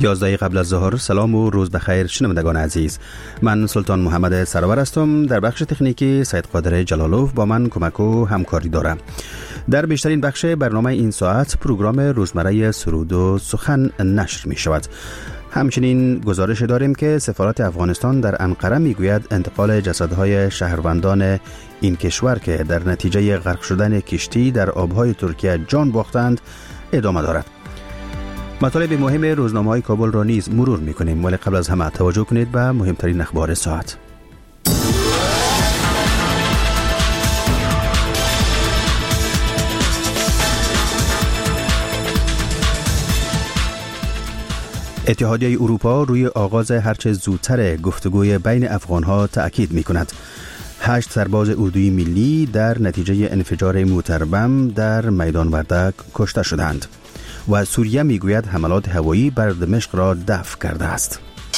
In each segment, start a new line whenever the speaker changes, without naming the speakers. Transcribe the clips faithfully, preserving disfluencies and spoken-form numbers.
یازده قبل از ظهر. سلام و روز بخیر شنوندگان عزیز. من سلطان محمد سرور هستم. در بخش تکنیکی سید قادر جلالوف با من کمک و همکاری دارم. در بیشترین بخش برنامه این ساعت پروگرام روزمره سرود و سخن نشر می شود. همچنین گزارش داریم که سفارت افغانستان در انقره میگوید انتقال جسدهای شهروندان این کشور که در نتیجه غرق شدن کشتی در آبهای ترکیه جان باختند ادامه دارد. مطالب مهم روزنامه‌های کابل را نیز مرور می‌کنیم، ولی قبل از همه توجه کنید به مهمترین اخبار ساعت. اتحادیه اروپا روی آغاز هرچه زودتر گفتگوی بین افغان‌ها تأکید می‌کند. هشت سرباز اردوی ملی در نتیجه انفجار موتر بم در میدان وردک کشته شدند و سوریه میگوید حملات هوایی بر دمشق را دفع کرده است.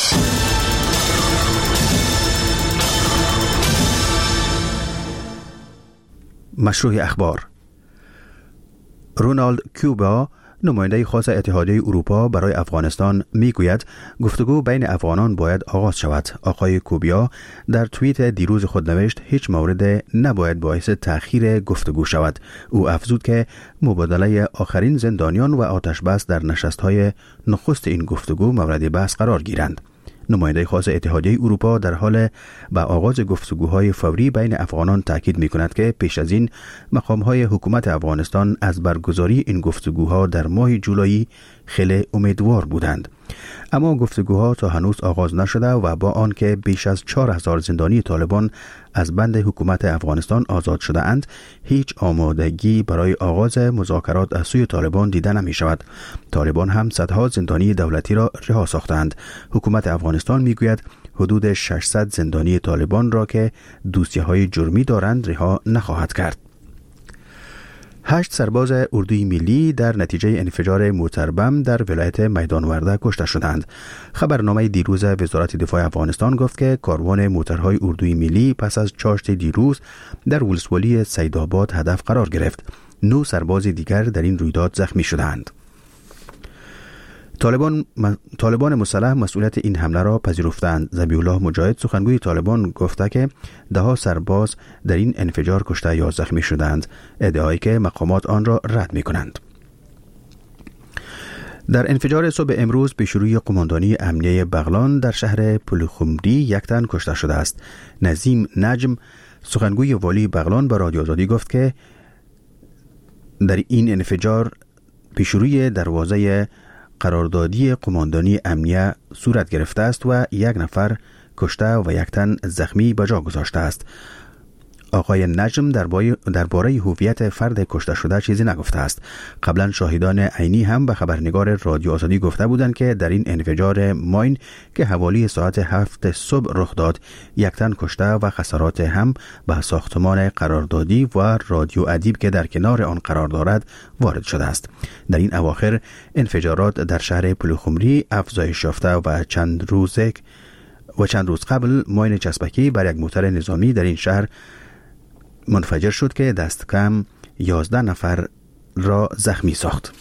مشروع اخبار. رونالد کوبا، نماینده خاص اتحادیه اروپا برای افغانستان، میگوید گفتگو بین افغانان باید آغاز شود. آقای کوبیا در توییت دیروز خود نوشت هیچ مورد نباید باعث تأخیر گفتگو شود. او افزود که مبادله آخرین زندانیان و آتشبس در نشست‌های نخست این گفتگو مورد بحث قرار گیرند. نماینده خاص اتحادیه اروپا در حال به آغاز گفتگوهای فوری بین افغانان تاکید می‌کند که پیش از این مقام‌های حکومت افغانستان از برگزاری این گفتگوها در ماه جولای خیلی امیدوار بودند، اما گفتگوها تا هنوز آغاز نشده و با آنکه بیش از چهار هزار زندانی طالبان از بند حکومت افغانستان آزاد شده اند، هیچ آمادگی برای آغاز مذاکرات از سوی طالبان دیده نمی شود. طالبان هم صدها زندانی دولتی را رها ساختند. حکومت افغانستان می گوید حدود ششصد زندانی طالبان را که دوسیه های جرمی دارند رها نخواهد کرد. هشت سرباز اردوی ملی در نتیجه انفجار موتر بم در ولایت میدان ورده کشته شدند. خبرنامه دیروز وزارت دفاع افغانستان گفت که کاروان موترهای اردوی ملی پس از چاشت دیروز در ولسوالی سیدآباد هدف قرار گرفت. نه سرباز دیگر در این رویداد زخمی شدند. طالبان طالبان مسلح مسئولیت این حمله را پذیرفتند. ذبیح الله مجاهد، سخنگوی طالبان، گفته که ده ها سرباز در این انفجار کشته یا زخمی شدند، ادعایی که مقامات آن را رد می کنند. در انفجار صبح امروز پیشروی قماندانی امنیه بغلان در شهر پلخمری یک تن کشته شده است. نظیم نجم، سخنگوی والی بغلان، به رادیو آزادی گفت که در این انفجار پیشروی دروازه قراردادی قماندانی امنیه صورت گرفته است و یک نفر کشته و یک تن زخمی به جا گذاشته است. آقای نجم درباره هویت فرد کشته شده چیزی نگفته است. قبلا شاهدان عینی هم به خبرنگار رادیو آزادی گفته بودند که در این انفجار ماین که حوالی ساعت هفت صبح رخ داد، یک تن کشته و خسارات هم به ساختمان قراردادی و رادیو ادیب که در کنار آن قرار دارد وارد شده است. در این اواخر انفجارات در شهر پلخمری افزایش یافته و چند روز و چند روز قبل ماین چسبکی بر یک موتر نظامی در این شهر منفجر شد که دست کم یازده نفر را زخمی ساخت.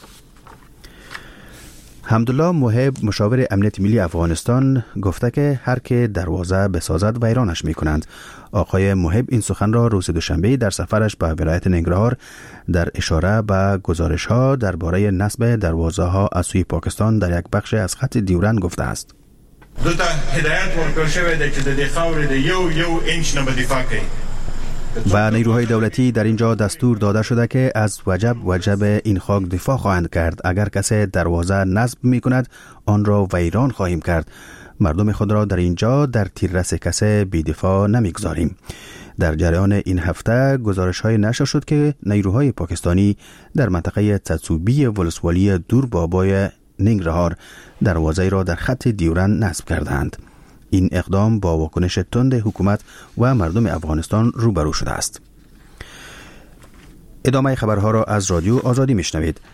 حمدالله محب، مشاور امنیت ملی افغانستان، گفته که هر که دروازه بسازد ویرانش میکنند. آقای محب این سخن را روز دوشنبه در سفرش به ولایت ننگرهار در اشاره به گزارش ها درباره نصب دروازه ها از سوی پاکستان در یک بخش از خط دیورند گفته است.
دو تا هدایت ورکړل شوی دی چې د خاورې د یو یو انچ نه به دفاع کوي.
و نیروهای دولتی در اینجا دستور داده شده که از وجب وجب این خاک دفاع خواهند کرد. اگر کسی دروازه نصب می کند آن را ویران خواهیم کرد. مردم خود را در اینجا در تیررس کسی بی دفاع نمی گذاریم. در جریان این هفته گزارش های نشر شد که نیروهای پاکستانی در منطقه تسوبی ولسوالی دور بابای ننگرهار دروازه را در خط دیورند نصب کردند. این اقدام با واکنش تند حکومت و مردم افغانستان روبرو شده است. ادامه خبرها را از رادیو آزادی میشنوید.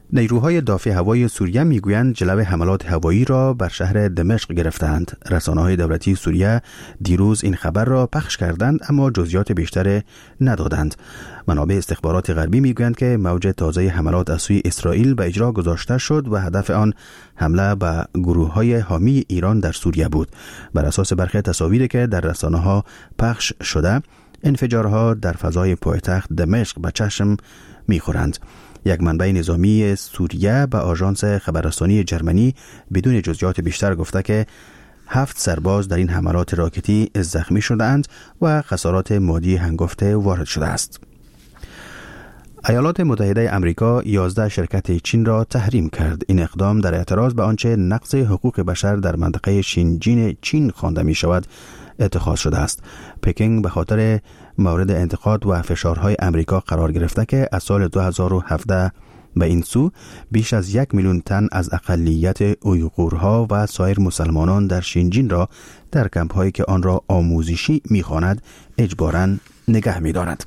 نیروهای دافع هوایی سوریه میگویند جلو حملات هوایی را بر شهر دمشق گرفتند. رسانه‌های دولتی سوریه دیروز این خبر را پخش کردند اما جزئیات بیشتر ندادند. منابع استخبارات غربی میگویند که موج تازه حملات از سوی اسرائیل به اجرا گذاشته شد و هدف آن حمله به گروه‌های حامی ایران در سوریه بود. بر اساس برخی تصاویری که در رسانه‌ها پخش شده، انفجارها در فضای پایتخت دمشق به چشم می‌خورند. یک منبع نظامی سوریه به آژانس خبررسانی جرمنی بدون جزئیات بیشتر گفته که هفت سرباز در این حملات راکتی زخمی شدند و خسارات مادی هنگفته وارد شده است. ایالات متحده آمریکا یازده شرکت چین را تحریم کرد. این اقدام در اعتراض به آنچه نقض حقوق بشر در منطقه شینجین چین خوانده می شود اتخاذ شده است. پکینگ به خاطر مورد انتقاد و فشارهای امریکا قرار گرفته که از سال دو هزار و هفده به این سو بیش از یک میلیون تن از اقلیت اویغورها و سایر مسلمانان در شینجین را در کمپ‌هایی که آن را آموزشی می‌خواند اجباراً نگه می‌دارد.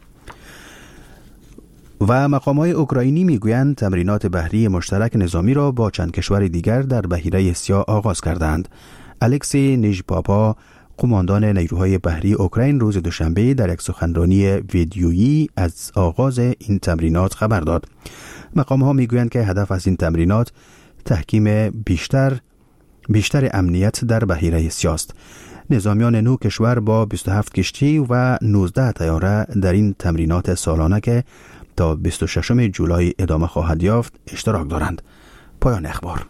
و مقام‌های اوکراینی میگویند تمرینات بحری مشترک نظامی را با چند کشور دیگر در بحیره سیاه آغاز کردند. الکسی نیژپاپا، قماندان نیروهای بحری اوکراین، روز دوشنبه در یک سخنرانی ویدیویی از آغاز این تمرینات خبر داد. مقام‌ها میگویند که هدف از این تمرینات تحکیم بیشتر بیشتر امنیت در بحیره سیاه است. نظامیان نو کشور با بیست و هفت کشتی و نوزده طیاره در این تمرینات سالانه که تا بیست و ششم جولای ادامه خواهد یافت اشتراک دارند. پایان اخبار.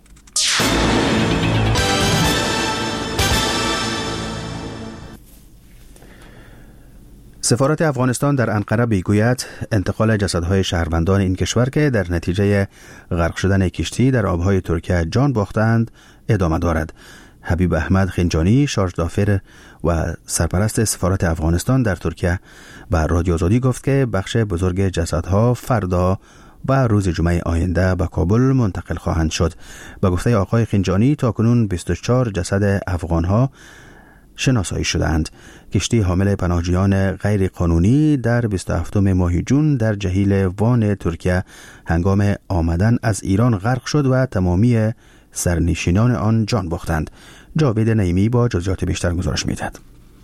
سفارت افغانستان در انقره میگوید انتقال جسدهای شهروندان این کشور که در نتیجه غرق شدن کشتی در آبهای ترکیه جان باختند ادامه دارد. حبیب احمد خنجانی، شارژ دافر و سرپرست سفارت افغانستان در ترکیه به رادیو آزادی گفت که بخش بزرگ جسدها فردا و روز جمعه آینده به کابل منتقل خواهند شد. به گفته آقای خنجانی تاکنون بیست و چهار جسد افغانها شناسایی شدند. کشتی حامل پناهجویان غیر قانونی در بیست و هفتم ماه جون در جهیل وان ترکیه هنگام آمدن از ایران غرق شد و تمامی سرنشینان آن جان باختند. جاوید نعیمی با جزئیات بیشتر گزارش می‌دهد.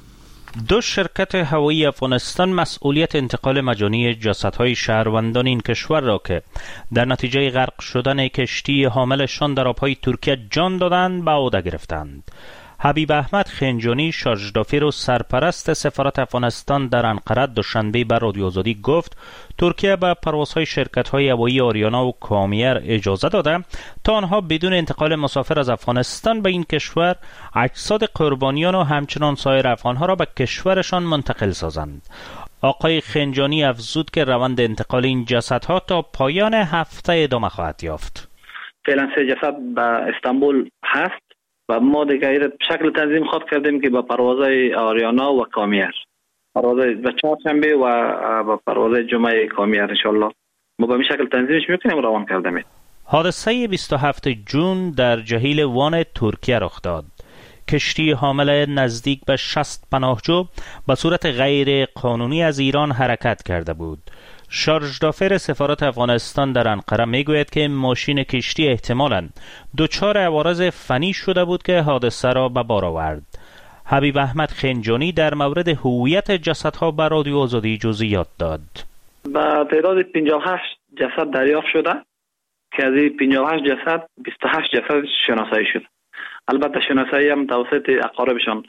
دو شرکت هوایی افغانستان مسئولیت انتقال مجانی جسدهای شهروندان این کشور را که در نتیجه غرق شدن کشتی حاملشان در آبهای ترکیه جان دادند به عهده گرفتند. حبیب احمد خنجانی، شارژ دافر و سرپرست سفارت افغانستان در انقره دوشنبه به رادیو آزادی گفت ترکیه به پروازهای شرکت‌های هوایی آریانا و کامیر اجازه داده تا آنها بدون انتقال مسافر از افغانستان به این کشور اجساد قربانیان و همچنان سایر افغانها را به کشورشان منتقل سازند. آقای خنجانی افزود که روند انتقال این جسدها تا پایان هفته ادامه خواهد یافت.
فعلا سه جسد به استانبول هست و ما دیگه شکل تنظیم خود کردیم که با پروازهای آریانا و کامیر، پروازهای و چهارشنبه و با پروازهای جمعه کامیر انشالله ما به این شکل تنظیمش میکنیم و روان کردیم.
حادثه بیست و هفتم جون در جهیل وان ترکیه رخ داد. کشتی حامل نزدیک به شصت پناهجو به صورت غیر قانونی از ایران حرکت کرده بود. شارژ دافر سفارت افغانستان در انقره میگوید که ماشین کشتی احتمالاً دچار عوارض فنی شده بود که حادثه را به بار آورد. حبیب احمد خنجانی در مورد هویت جسدها به رادیو آزادی جزئیات داد.
با تعداد پنجاه و هشت جسد دریافت شده که از این پنجاه و هشت جسد بیست و هشت جسد شناسایی شد. البته شناسایی هم توسط اقاربشان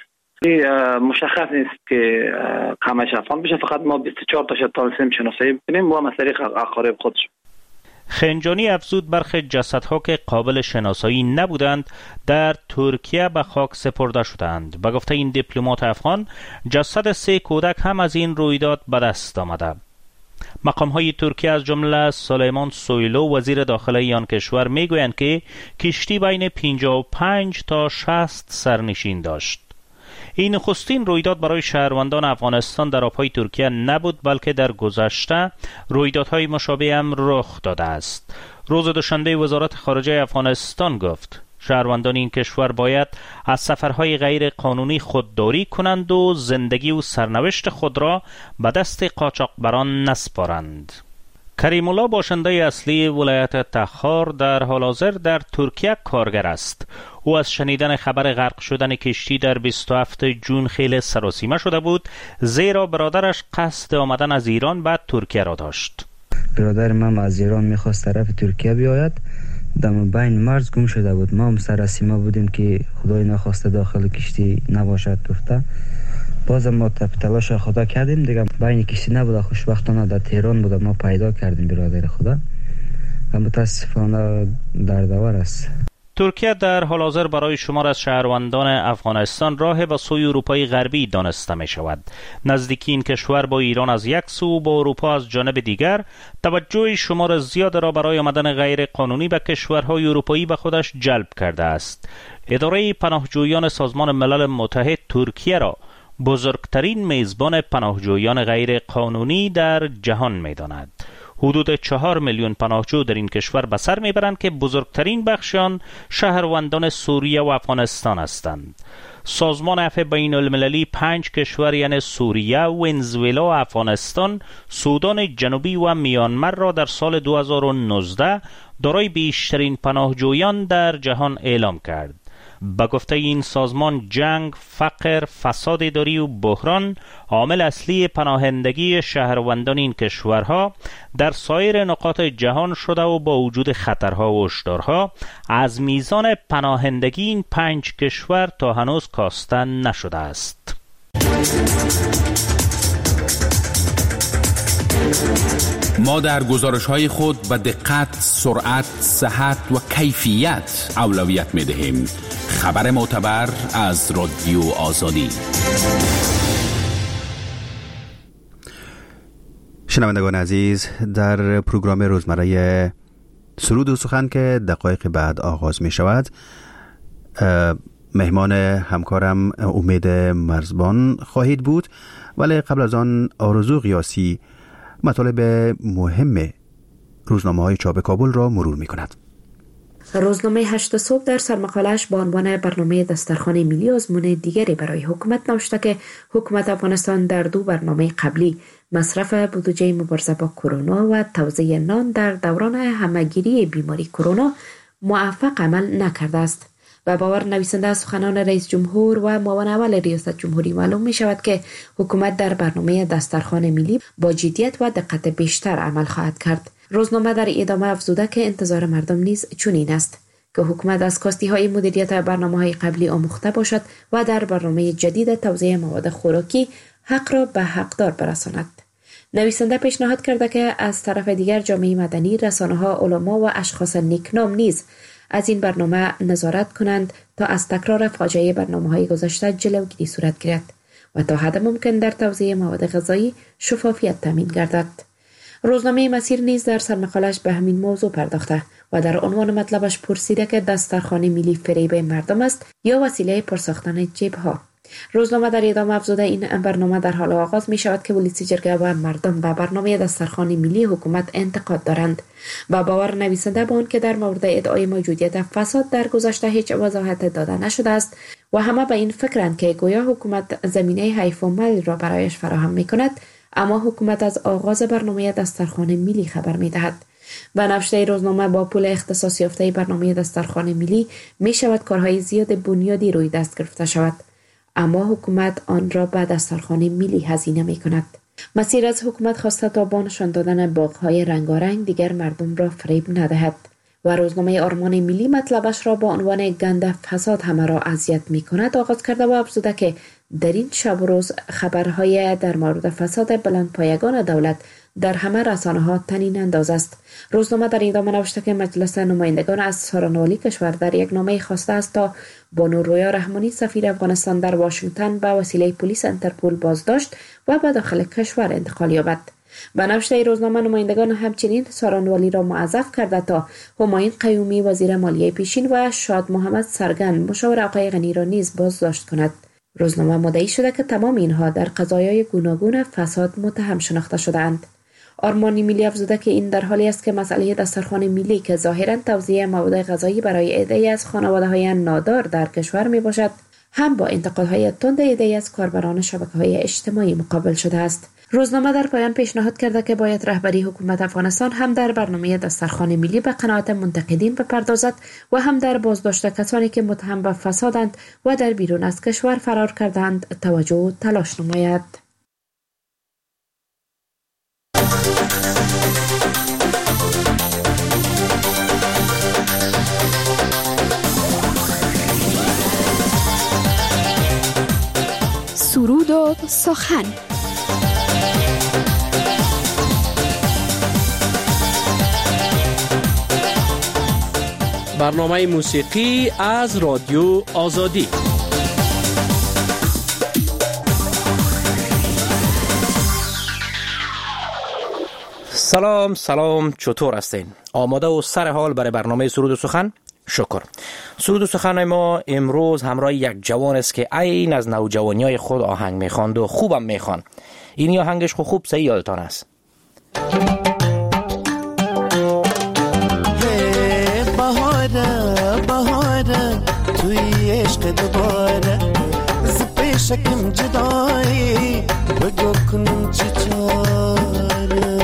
مشخص نیست که همش افغان بشه، فقط ما بیست و چهار تا شتالسیم شناسایی بکنیم و از طریق اقارب خودشون.
خنجانی افزود برخی جسدها که قابل شناسایی نبودند در ترکیه به خاک سپرده شدند. به گفته این دیپلمات افغان جسد سه کودک هم از این رویداد به دست آمده. مقام‌های ترکیه از جمله سلیمان سویلو وزیر داخلی آن کشور میگویند که کشتی بین پنجاه و پنج تا شصت سرنشین داشت. این نخستین رویداد برای شهروندان افغانستان در آبهای ترکیه نبود، بلکه در گذشته رویدادهای مشابه هم رخ داده است. روز دوشنبه وزارت خارجه افغانستان گفت شهروندان این کشور باید از سفرهای غیر قانونی خودداری کنند و زندگی و سرنوشت خود را به دست قاچاقبران نسپارند. کریم الله باشنده اصلی ولایت تخار در حال حاضر در ترکیه کارگر است. او از شنیدن خبر غرق شدن کشتی در بیست و هفتم جون خیلی سراسیمه شده بود، زیرا برادرش قصد آمدن از ایران به ترکیه را داشت.
برادر من از ایران میخواست طرف ترکیه بیاید، دم بین مرز گم شده بود. ما هم سراسیمه بودیم که خدای نخواسته داخل کشتی نباشد گفته. باز ما تلاش خدا کردیم دیگه، بین کشتی نبود، خوشبختانه در تهران بود، ما پیدا کردیم برادر خدا و متاسفانه دردآور است.
ترکیه در حال حاضر برای شمار از شهروندان افغانستان راه به سوی اروپای غربی دانسته می شود. نزدیکی این کشور با ایران از یک سو و با اروپا از جانب دیگر توجه شمار زیاد را برای آمدن غیر قانونی به کشورهای اروپایی به خودش جلب کرده است. اداره پناهجویان سازمان ملل متحد ترکیه را بزرگترین میزبان پناهجویان غیر قانونی در جهان می داند. حدود چهار میلیون پناهجو در این کشور به سر میبرند که بزرگترین بخشان شهروندان سوریه و افغانستان هستند. سازمان عفو بین المللی پنج کشور یعنی سوریه، ونزوئلا و افغانستان، سودان جنوبی و میانمار را در سال دو هزار و نوزده دارای بیشترین پناهجویان در جهان اعلام کرد. به گفته این سازمان جنگ، فقر، فساد اداری و بحران عامل اصلی پناهندگی شهروندان این کشورها در سایر نقاط جهان شده و با وجود خطرها و هشدارها از میزان پناهندگی این پنج کشور تا هنوز کاسته نشده است.
ما در گزارش‌های خود به دقت، سرعت، صحت و کیفیت اولویت می‌دهیم. خبر معتبر از رادیو آزادی.
شنوندگان عزیز، در پروگرام روزمره سرود و سخن که دقایق بعد آغاز می شود، مهمان همکارم امید مرزبان خواهید بود، ولی قبل از آن آرزو قیاسی مطالب مهم روزنامه های چاپ کابل را مرور می کند.
روزنامه هشت صبح در سرمقاله‌اش با عنوان برنامه دسترخوان ملی آزمون دیگری برای حکومت نوشته که حکومت افغانستان در دو برنامه قبلی مصرف بودجه مبارزه با کرونا و توزیع نان در دوران همه‌گیری بیماری کرونا موفق عمل نکرده است. و باور نویسنده از سخنان رئیس جمهور و معاون اول ریاست جمهوری معلوم می شود که حکومت در برنامه دسترخوان ملی با جدیت و دقت بیشتر عمل خواهد کرد. روزنامه در ادامه افزوده که انتظار مردم نیز چنین است که حکومت از کاستی های مدیریت برنامه های قبلی آموخته باشد و در برنامه جدید توزیع مواد خوراکی حق را به حقدار برساند. نویسنده پیشنهاد کرده که از طرف دیگر جامعه مدنی، رسانه‌ها، علما و اشخاص نیکنام نیز از این برنامه نظارت کنند تا از تکرار فاجعه برنامه‌های گذشته جلوگیری صورت گیرد و تا حد ممکن در توزیع مواد غذایی شفافیت تامین گردد. روزنامه مسیر نیز در سرمقاله‌اش به همین موضوع پرداخته و در عنوان مطلبش پرسیده که دسترخوان ملی فریب مردم است یا وسیله پرساختن جیب‌ها. روزنامه در ادامه افزوده این برنامه در حال آغاز می شود که ولیسی جرگه و مردم به برنامه دسترخوان ملی حکومت انتقاد دارند و باور نویسنده به آن که در مورد ادعای موجودیت فساد در گذشته هیچ وضاحت داده نشده است و همه به این فکرند که گویا حکومت زمینه حیف و مال را برایش فراهم می کند، اما حکومت از آغاز برنامه دسترخوان ملی خبر می دهد. به نوشته روزنامه با پول اختصاص یافته برنامه دسترخوان ملی می شود کارهای زیاد بنیادی روی دست گرفته شود، اما حکومت آن را به دسترخوان ملی هزینه می کند. مسیر از حکومت خواسته تا با نشان دادن باغ‌های رنگارنگ دیگر مردم را فریب ندهد و روزنامه آرمان ملی مطلبش را با عنوان گند فساد همه را اذیت می کند آغاز کرده و افزوده که در این شب و روز خبرهای در مورد فساد بلندپایگان دولت در همه رسانه‌ها طنین انداز است. روزنامه در ادامه نوشته که مجلس نمایندگان از سارانوالی کشور در یک نامه خواسته است تا بانورویا رحمانی سفیر افغانستان در واشنگتن به وسیله پلیس انترپول بازداشت و به داخل کشور انتقال یابد. به نوشته روزنامه نمایندگان همچنین سارانوالی را موظف کرده تا همایون قیومی وزیر مالیه پیشین و شاد محمد سرگند مشاور آقای غنی را نیز بازداشت کند. روزنامه مدعی شده که تمام اینها در قضایای گوناگون فساد متهم شناخته شده‌اند. آرمانی ملی افزوده که این در حالی است که مسئله دسترخوان ملی که ظاهراً توزیع مواد غذایی برای عده‌ای از خانواده‌های نادار در کشور میباشد، هم با انتقادهای تند عده‌ای از کاربران شبکه‌های اجتماعی مقابل شده است. روزنامه در پایان پیشنهاد کرده که باید رهبری حکومت افغانستان هم در برنامه دسترخوان ملی به قناعت منتقدین بپردازد و هم در بازداشت کسانی که متهم به فسادند و در بیرون از کشور فرار کردند توجه و تلاش نماید.
سرود و سخن.
برنامه موسیقی از رادیو آزادی. سلام سلام، چطور هستین؟ آماده و سر حال برای برنامه سرود و سخن؟ شکر. سرود و سخن ما امروز همراه یک جوان است که عین از نوجوانی‌های خود آهنگ میخواند و خوبم میخوان. این آهنگش خو خوب صحیح یادتان است.
بهاره بهاره توی عشق دوباره ز پیشکم جدایی بگو کنم چی چاره.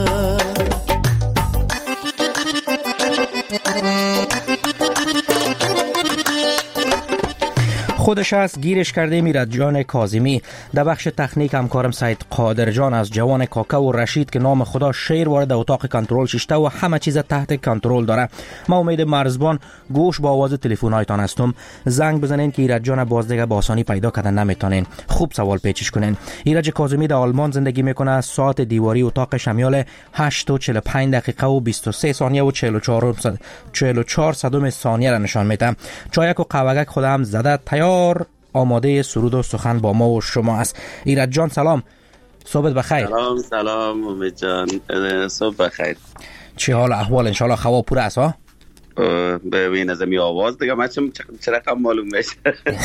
خودش است، گیرش کرده میرد جان کاظمی. در بخش تکنیک همکارم سید قادر جان از جوان کاکا و رشید که نام خدا شیر وارد اتاق کنترل ششته و همه چیز تحت کنترل داره. ما امید مرزبان گوش با آواز تلفن‌هایتان هستم. زنگ بزنین که ایرج جان باز دیگه با آسانی پیدا کردن نمیتونین. خوب سوال پیچش کنین. ایرج کاظمی در آلمان زندگی میکنه. ساعت دیواری اتاق شمیال هشت و چهل و پنج دقیقه و بیست و سه ثانیه و چهل و چهار صدم ثانیه را نشان میده. چایک و قهوه‌ک خودم زده تیار آماده سرود و سخن با ما و شما است. ایرج جان سلام، صبحت بخیر.
سلام سلام امید جان، صبح بخیر.
چه حال احوال؟ انشالله خوا پور است ها؟
ببین از می آواز دیگه من چه رقم معلوم میشه.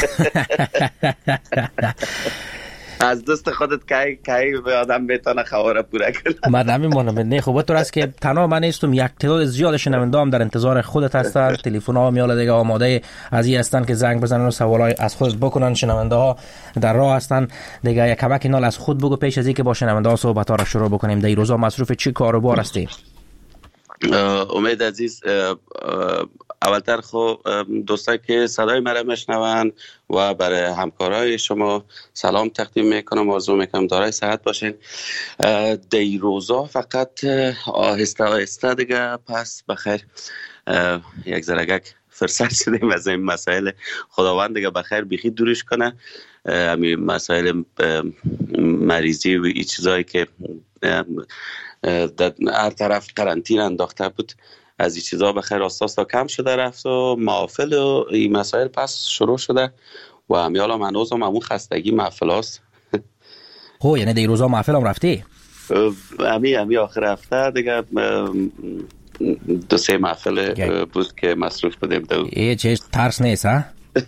از دست خودت کی کی به آدم بتونه خواره پوره کنه.
من نمیمونم. نه خوبه تو است که تنها من نیستم، یک تعداد زیاد شنونده هم در انتظار خودت هستن. تلفن ها میاله دیگه آماده از این هستن که زنگ بزنن و سوالای از خودت بکنن. شنونده ها در راه هستن دیگه. یک کمک نال از خود بگو پیش از اینکه با شنونده ها صحبت ها را شروع بکنیم. در این روزا مصروف چی کار و بار هستی؟
امید عزیز، اولتر خو دوستایی که صدای مرا میشنون و برای همکارای شما سلام تقدیم میکنم. آرزو میکنم دارای صحت باشین. دی روزا فقط آهسته آهسته دیگه پس بخیر یک زرگک فرصت شدیم از این مسائل. خداوند دیگه بخیر بیخی دورش کنه. همین مسائل مریضی و این چیزایی که در هر طرف قرنطینه انداخته بود، از این چیزا بخیر آستاس تا کم شده رفت و محافل و این مسائل پس شروع شده و همیالا منوز هم همون خستگی محفل هست.
هو یعنی دی روزا محفل هم رفتی؟
همی همی آخر هفته دیگه دو سه محفل بود که مصروف بودیم دو.
ای چه ترس نیست ها؟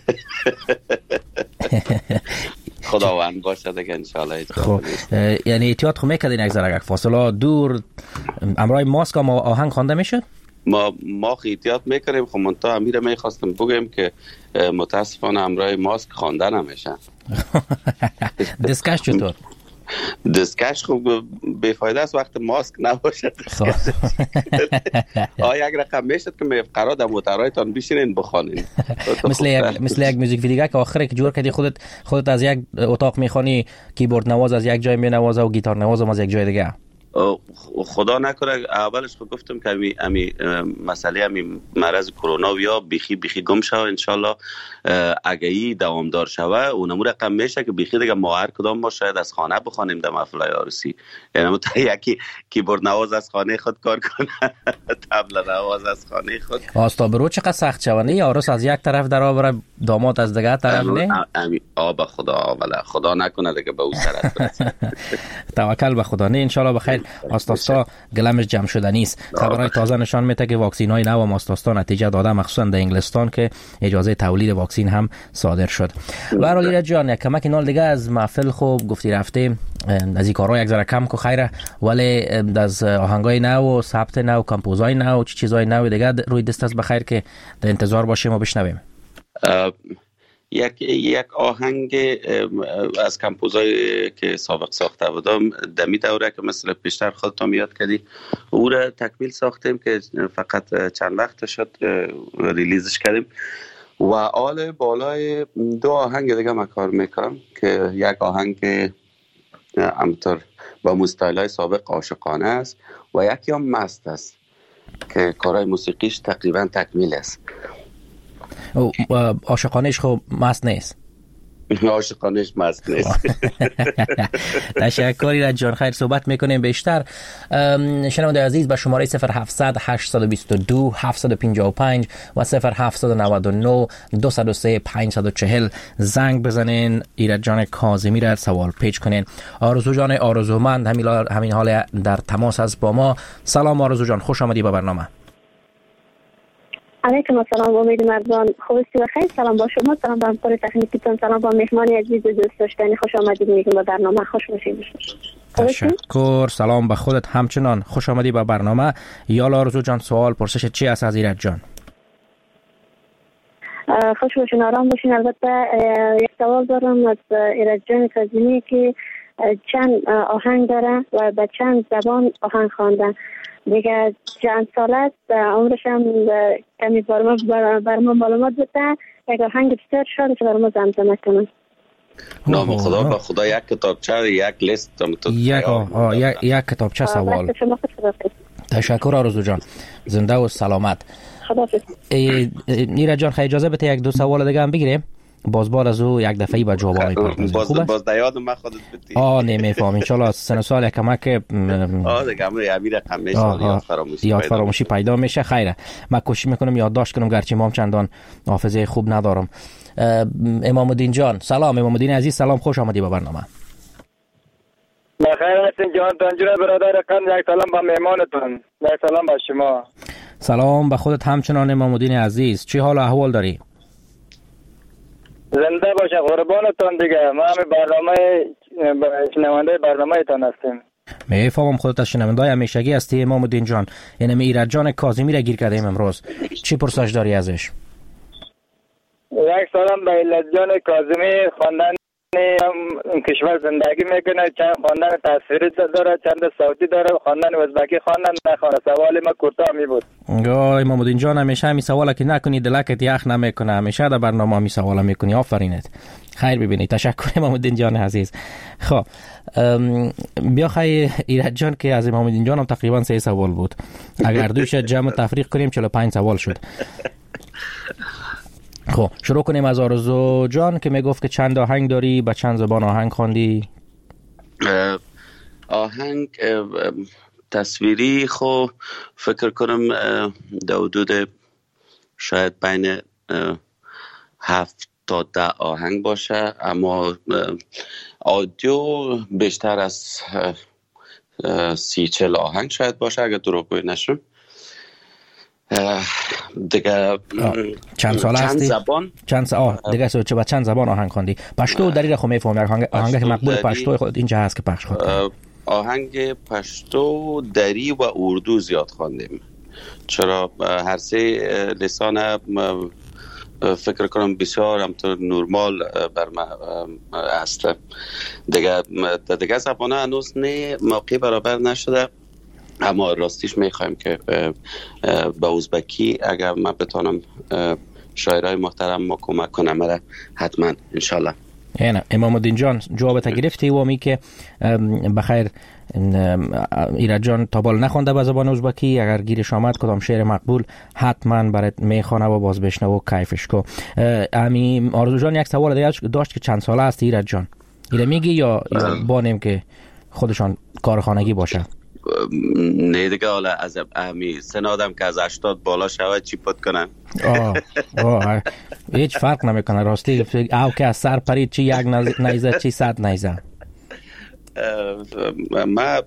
خداوند باشه دیگه انشالله.
خب یعنی احتیاط خو میکردین یک ذره یک فاصله دور امرای ماسک هم آهنگ خوانده میشد؟
ما ما احتیاط میکردیم. خب من تا امیر میخواستم بگم که متاسفانه امرای ماسک خوانده نمیشه.
دستکش چطور؟
دستکش خوب بیفایده است وقت ماسک نباشد. آیا یک رقم میشد که قرار در موترهایتان بشینین بخوانین
مثل یک مثل یک موزیک ویدیو که آخره که جور کردی خودت خودت از یک اتاق میخوانی، کیبورد نواز از یک جای مینوازه و گیتار نواز از یک جای دیگه.
خدا نکنه اولش خود گفتم که امی, امی مسئله امی مرض کرونا یا بیخی بیخی گم شوه انشالله. اگه ای دوامدار شوه اونمو رقم میشه که بیخی دیگه ما هر کدام ما شاید از خانه بخوانیم در محفل عروسی. یعنی تا یکی کیبورد نواز از خانه خود کار کنه، طبل نواز از خانه خود.
آستا برو چقدر سخت شونه یا عروس از یک طرف در آوره داماد از دیگه طرف نه؟
امی آب خدا ولی خدا نکنه دیگه به اون طرف برسه.
توکل به خدا. نه انشالله بخیر. آستاستا گلمش جمع شده نیست. خبرهای تازه نشان میده که واکسین های نو آستاستا نتیجه داده، مخصوصا در انگلستان که اجازه تولید واکسین هم صادر شد. به هر حال ایرج جان یک کمک نال دیگه از محفل خوب گفتی رفته از این کارها یک ذره کم کو خیره، ولی از آهنگای نو و ثبت نو، کمپوزای نو، چه چیزای نو دیگه روی دست است بخیر که در انتظار باشیم و بشنویم.
یک یک آهنگ از کمپوزای که سابق ساخته بودم دمی دوره که مثل پیشتر خودتون یاد کردی او را تکمیل ساختیم که فقط چند وقت شد ریلیزش کردیم و آل بالای دو آهنگ دیگه من کار میکنم که یک آهنگ همطور با مستایل‌های سابق عاشقانه است و یکی هم مست است که کارهای موسیقیش تقریبا تکمیل است.
عاشقانهش خب مست نیست.
عاشقانش مست نیست.
تشکر ایرج جان، خیر صحبت میکنیم بیشتر. شنونده عزیز به شماره صفر هفتصد هشتصد و بیست و دو هفتصد و پنجاه و پنج و صفر هفتصد و نود و نه دویست و سه پانصد و چهل زنگ بزنین، ایرج جان کاظمی را سوال پیچ کنین. آرزو جان آرزومند همین حال در تماس است با ما. سلام آرزو جان، خوش آمدی به برنامه.
علیکم السلام، امید مردان، خوبی و خیر. سلام با شما، سلام با همکار تکنیکیتون، سلام با مهمان عزیز و دوست داشتنی. خوش آمدید میگم به برنامه. خوش باشید.
تشکر. سلام به خودت همچنان، خوش آمدی به برنامه. یالا آرزو جان، سوال پرسش چی است از ایرج جان؟
خوش باشین، آرام باشین. البته یک سوال دارم از ایرج جان کاظمی که چند آهنگ داره و به چند زبان آهنگ خوانده. دیگه چند سال است، عمرش هم کمی برما برما معلومات بده. یک آهنگ بسیار شاد که برما زمزمه کنم.
نام خدا با خدا یک کتابچه یک لیست
یک یک یک کتابچه سوال. تشکر آرزو جان، زنده و سلامت.
خداحافظ.
ایرج جان خیلی اجازه بده یک دو سوال دیگه هم بگیریم، باز بار از او یک دفعه با جواب میپردازیم.
باز باز دیاد ما خودت بدی.
آه نمیفهم ان شاء الله سن سال کمک
آه دیگه امر امیر همیشه یاد فراموشی
یاد فراموشی پیدا میشه. خیره، من کوشش میکنم یادداشت کنم گرچه ما چندان حافظه خوب ندارم. امام الدین جان سلام. امام الدین عزیز سلام، خوش آمدی به برنامه.
بخیر هستین جان تنجور برادر قند. یک سلام به مهمانتون، یک سلام به شما.
سلام به خودت همچنان امام الدین عزیز، چی حال و احوال داری؟
زنده باشه قربانتون. دیگه ما همه برنامه شنونده برنامه تان هستیم.
میفهمم خودت از شنونده های همیشگی هستی امام الدین جان. یعنی ایرج جان کاظمی را گیر کردیم امروز، چی پرسش داری ازش؟
یک سلام به ایرج جان کاظمی، خواندن کشور زندگی میکنه، چند خواندن تصویری داره، چند صوتی داره، خواندن ازبکی خواندن نخوانه. سوال ما کوتاه می بود.
یا امام الدین جان همیشه همین سوالا که نکنی دلکت یخ نمیکنه، همیشه در برنامه همین سوالا میکنی. آفرینت، خیر ببینی. تشکر امام الدین جان عزیز. خب بیا خیلی ایرج جان که از امام الدین جان هم تقریبا سه سوال بود، اگر دوش جمع تفریق کنیم چهل و پنج سوال شد. خب شروع کنیم از آرزو جان که میگفت که چند آهنگ داری، با چند زبان آهنگ خواندی؟
آهنگ تصویری خو فکر کنم در حدود شاید بین هفت تا ده آهنگ باشه، اما آدیو بیشتر از سی چل آهنگ شاید باشه اگر دروغگویی نشم. دیگه
چند سال
چند
هستی؟
زبان
چند س... آه دیگه سو چه با چند زبان آهنگ خواندی؟ پشتو دری را خو میفهمم. آهنگ آهنگ که مقبول پشتو خود اینجا هست که پخش خواند.
آهنگ پشتو، دری و اردو زیاد خواندیم، چرا هر سه لسان فکر کنم بسیار همطور نورمال بر ما هست. دیگه دیگه زبانه هنوز نه موقع برابر نشده، اما راستیش میخوایم که به ازبکی اگر من بتونم شاعرای محترم ما کمک کنم مرا حتما انشالله.
یعنی امام الدین جان جوابت گرفتی و می که بخیر ایرج جان تابال نخونده به زبان ازبکی، اگر گیرش آمد کدام شعر مقبول حتما برات میخوانه و باز بشنو و کیفش کو. امی آرزو جان یک سوال دیگه داشت که چند ساله است ایرج جان؟ ایره میگی یا بانیم که خودشان کارخانگی باشه؟
نه دیگه، حالا از امی سن آدم که از هشتاد بالا شود چی پد کنن.
آه آه هیچ فرق نمیکنه راستی. او که از سر پرید چی یک نیزه چی صد نیزه.
ما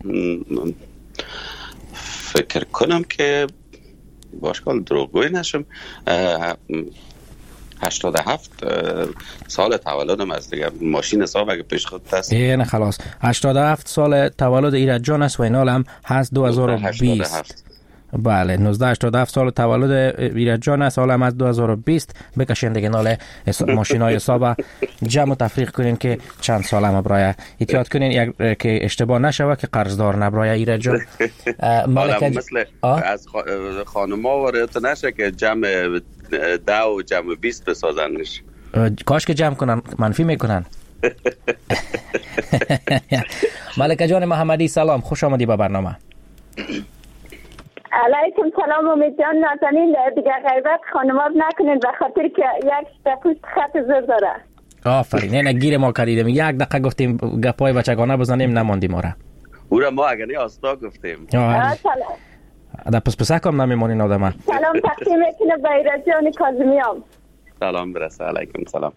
فکر کنم که باشکال دروغگویی نشم هشتاد و هفت سال تولدم است دیگه، ماشین حساب اگه پیش خود است.
نه خلاص هشتاد و هفت سال تولد ایرج جان است و این حال هم هست دو هزار و بیست. بله نوزده هشتاد و هفت سال تولد ایرج جان، سال هم از دو هزار و بیست. بکشین دیگه نال ماشینای حساب جمع و تفریق کنین که چند سال هم برای احتیاط کنین یک که اشتباه نشوه که قرضدار نبرای ایرج جان.
مالک مثل از خانوما وارد نشه که جمع ده و جمع بیست بسازنش.
کاش که جمع کنن، منفی میکنن. ملکه جان محمدی سلام، خوش آمدی به برنامه.
علیکم سلام. امید جان نازنین دیگه غیبت خانمات نکنین به خاطر که یک پشت خط زر داره.
آفرین، نه گیر ما کردیم، یک دقیقه گفتیم گپای بچگانه بزنیم نماندیم ما را.
او را ما اگر نه آستا گفتیم.
سلام.
در پس پسک هم نمیمونین آدمه.
سلام تقدیم میکنم به ایرج جان کاظمیان.
سلام برسه. علیکم سلام.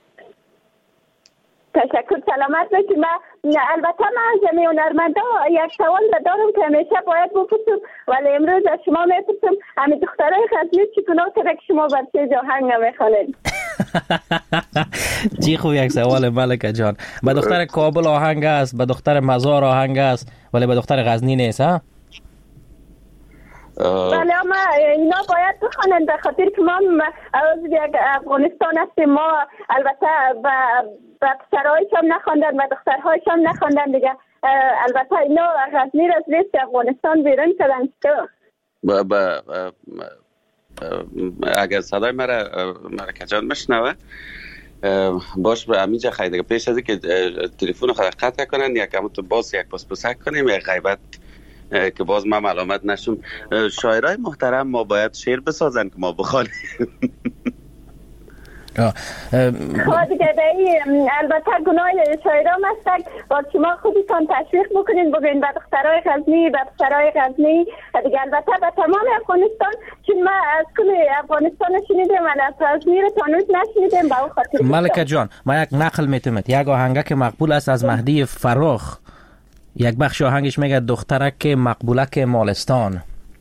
تشکر. سلامت باشید. من البته من جمعی هنرمندا یک سوال دارم که همیشه باید بپرسم ولی امروز از شما میپرسم، همین دخترای غزنی چطور که شما بر سه آهنگ نمیخوانید؟
چی خوب یک سوال ملکه جان. به دختر کابل آهنگ است، به دختر مزار آهنگ است، ولی به دختر غزنی نیست ها؟
بله اما اینا باید بخوانند به خاطر که ما از یک افغانستان هستیم. ما البته به پسرهایش هم نخواندن و دخترهایش هم نخواندن دیگه. البته اینا غزنی را از لیست افغانستان بیرون کردن.
با با اگر صدای مرا ملکه جان مشنوه باش به همینجا خیلی دیگه پیش از که تلفن خود قطع کنن یک همون تو باز یک پاس پسک کنیم یک غیبت که باز ما ملامت نشم. شاعرای محترم ما باید شعر بسازن که ما بخوانیم.
خود دیگه البته گناه شاعرام هست با شما خودتان تشویق بکنین بگوین به دخترای غزنی به پسرای غزنی دیگه. البته به تمام افغانستان، چون ما از کل افغانستان شنیدیم ولی از غزنی رو تانوز نشنیدیم. به اون خاطر
ملکه جان ما یک نقل میتونم، یک آهنگک مقبول است از مهدی فراخ، یک بخش آهنگش میگه دخترک مقبولک مالستان.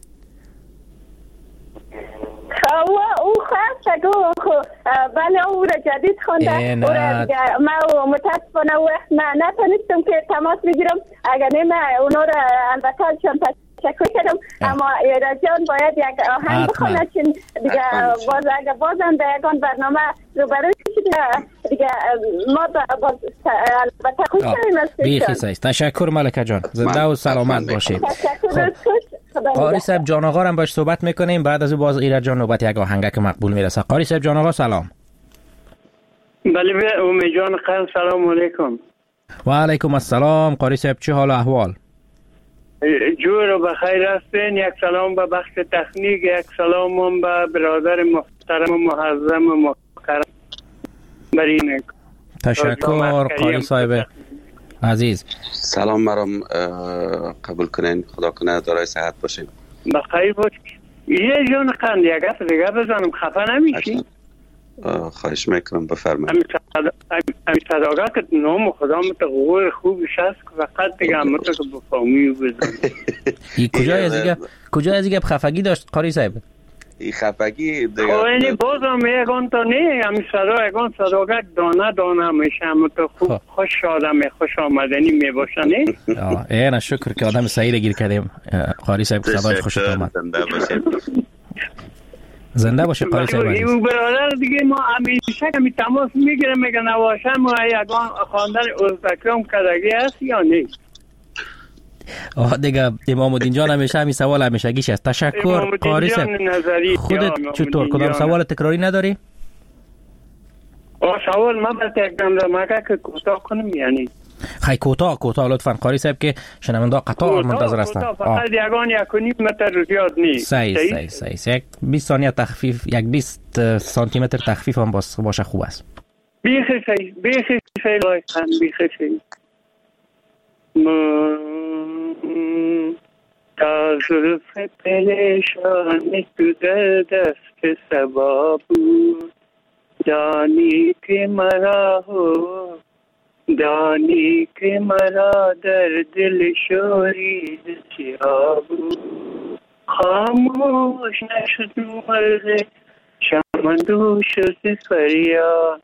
او خواست گو بله او را جدید خونده. او را ما متاسفانه وقت ما نتونستم که تماس بگیرم. اگر نه من اونا را البته چون تشکر کردم اما ایرج جان باید یک آهنگ بخونه چون دیگه باز اگر بازم به یکان برنامه روبرو شد دیگه ما باز البته خوش کنیم از
بیخی سایست. تشکر ملکه جان، زنده و سلامت باشید. قاری صاحب جان آقا هم باش صحبت میکنیم، بعد از او باز ایرج جان نوبت یک آهنگک مقبول میرسه. قاری صاحب جان آقا سلام.
بله امید جان خیر، سلام علیکم.
و علیکم السلام. قاری صاحب چه حال و احوال؟
جور و بخیر هستین. یک سلام به بخش تکنیک، یک سلام هم به برادر محترم و معظم و مکرم برین.
تشکر قاری صاحب عزیز.
سلام مرام قبول کنین، خدا کنه دارای صحت باشین.
بخیر باش. یه جان قند یک گفت دیگه بزنم خفه نمیشی؟
خواهش میکنم بفرمایید.
امی صداقه که نام خدا متقوی خوبش هست که فقط دیگه همه تو که بفهمی و بزنی.
کجای از دیگه کجای از دیگه خفگی داشت قاری صاحب؟
این خفگی دیگه
خوینی بازم یکان تا نه امی صدا یکان صداقه دانه دانه میشه همه تو خوب خوش آدم خوش آمدنی میباشه نه؟
اینا شکر که آدم سعید گیر کردیم قاری صاحب، صدای خوشت آمد. زنده باشه قاری صاحب عزیز.
این برادر دیگه ما همیشه کمی تماس میگیرم میگه نواشه ما یکان خواندن ازبکیام کدگی هست یا نه؟
آه دیگه امام الدین جان همیشه همین سوال همیشگیش است. تشکر قاری صاحب. خودت چطور کدام سوال تکراری نداری؟
آه سوال ما بس یک دم در مگه که کوتاه کنم یعنی
خیلی کوتاه کوتاه لطفا قاری صاحب که شنونده قطار منتظر هستن.
فقط یگان یک و نیم متر زیاد نیست.
صحیح صحیح صحیح. یک بیست ثانیه تخفیف، یک بیست سانتی متر تخفیف هم باشه خوب است.
بیخی صحیح بیخی صحیح لایقن بیخی صحیح. تا ظرف پریشان تو در دست سبا بود، دانی که مرا هو دانی که مرا در دل شورید چیا بود. خاموش نشد مرغ چمن دوش ز فریاد،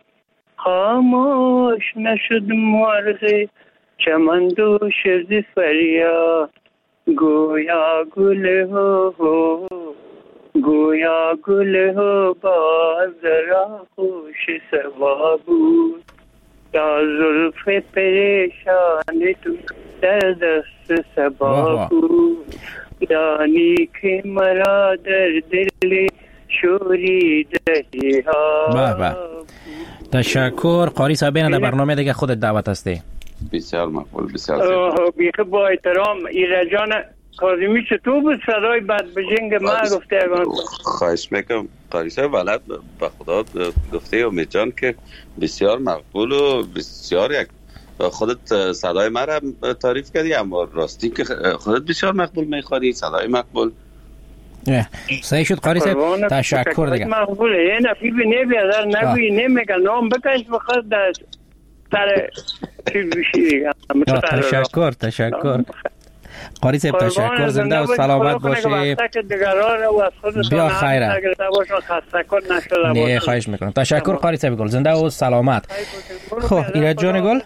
خاموش نشد مرغ چمن دوش ز فریاد. گویا گل هو گویا گل هو باز را خوش سوا بود یا زلف پریشان تو در دست سبا بود دانی که مرا در دل شوری دهی ها.
تشکر قاری صاحب. در برنامه دیگه خودت دعوت هستی.
بسیار مقبول. بسیار
بیخ با احترام ایرج جان کاظمی چطور بود صدای بد بجنگ ما گفته اگان
خواهش میکنم قاری صاحب ولد به خدا گفته امید جان که بسیار مقبول و بسیار یک خودت صدای ما را تعریف کردی اما راستی که خودت بسیار مقبول میخوری صدای مقبول.
صحیح شد قاری صاحب. تشکر دیگه.
مقبوله یه نفی بی نبی ازار نبی نمیگه نام بکش بخواست در سر چیز بشی دیگه.
تشکر تشکر قاری صاحب. تشکر. زنده و سلامت باشی. بیا خیره. نه خواهش میکنم. تشکر قاری صاحب گل. زنده و سلامت. خب ایرج جان گل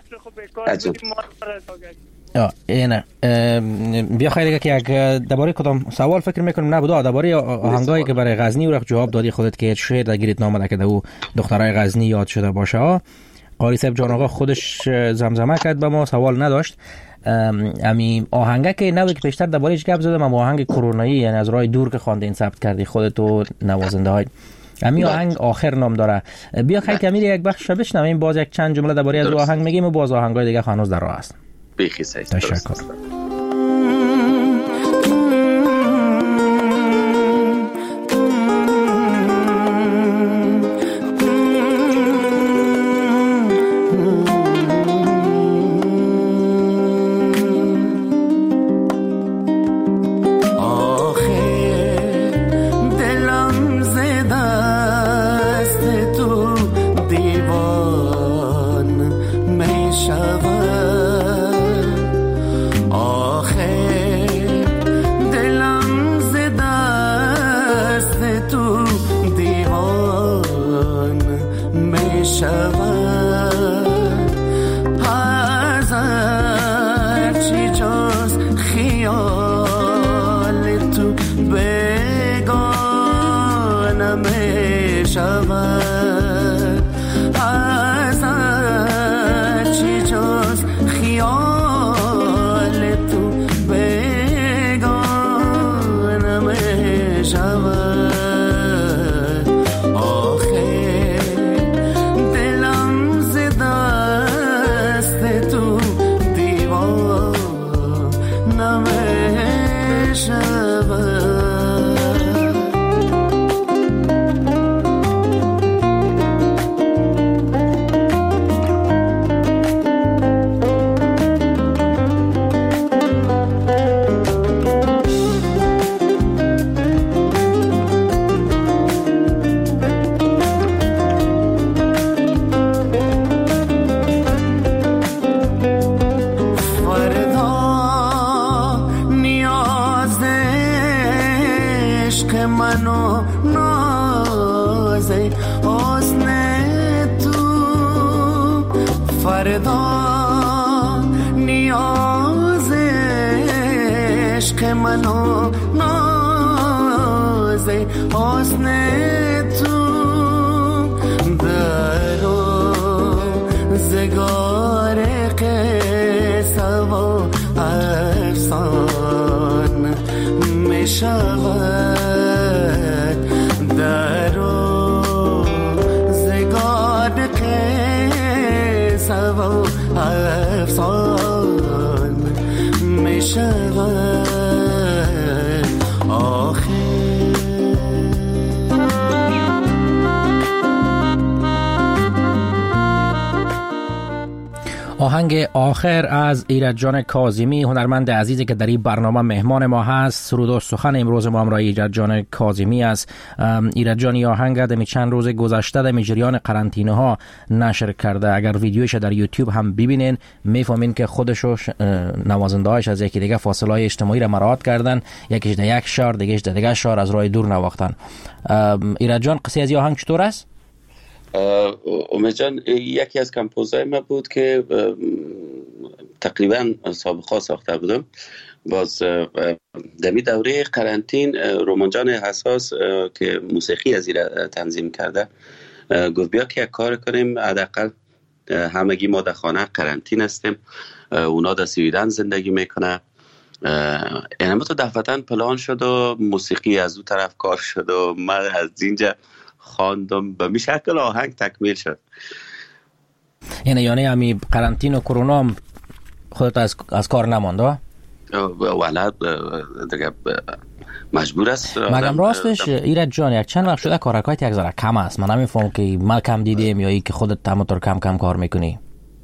اینه بیا خیلی دیگه که یک درباره کدام سوال فکر میکنم نبود درباره آهنگایی که برای غزنی و جواب دادی خودت که شعر در گیرت نامده که او دخترای غزنی یاد شده باشه ها. قاری صاحب جان آقا خودش زمزمه کرد به ما سوال نداشت. امی آهنگه که نوی که پیشتر دربارهش گپ زدم اما آهنگ کرونایی یعنی از راه دور که خواندین ثبت کردی خودت و نوازنده های امی آهنگ آخر نام داره. بیا خیلی کمی یک بخش بشنویم باز یک چند جمله درباره از آهنگ میگیم و باز آهنگای دیگه هنوز در راه است.
بیخی سعید.
تشکر. آهنگ آخر از ایرج جان کاظمی هنرمند عزیزی که در این برنامه مهمان ما هست. سرود و سخن امروز ما همراه ایرج جان کاظمی است. ایرج جان آهنگ در چند روز گذشته در جریان قرنطینه ها نشر کرده. اگر ویدیوش در یوتیوب هم ببینین میفهمین که خودش و نوازنده هاش از یکی دیگه فاصله های اجتماعی را مراعات کردن. یکیش در یک شهر دیگهش در دیگه شهر از راه دور نواختن. ایرج جان قصه از آهنگ چطور است؟
امید جان یکی از کمپوزهای ما بود که تقریبا سابقا ساخته بودم باز دمی دوره قرنطین رومان جان حساس که موسیقی از این تنظیم کرده گفت بیا که یک کار کنیم، حداقل همگی ما در خانه قرنطین هستیم، اونا در سویدن زندگی میکنه، اینما تو دفعتاً پلان شد و موسیقی از اون طرف کار شد و من از اینجا خواندم به می شکل آهنگ تکمیل شد.
یعنی یعنی همی قرنطین و کرونا هم خودت از, از کار نمانده؟
ولد دیگه مجبور است.
مگم راستش ایرج جان یک چند وقت شده کارکایت یک ذره کم است، من نمیفهم که من کم دیدیم یا ای که خودت همونطور کم کم کار میکنی.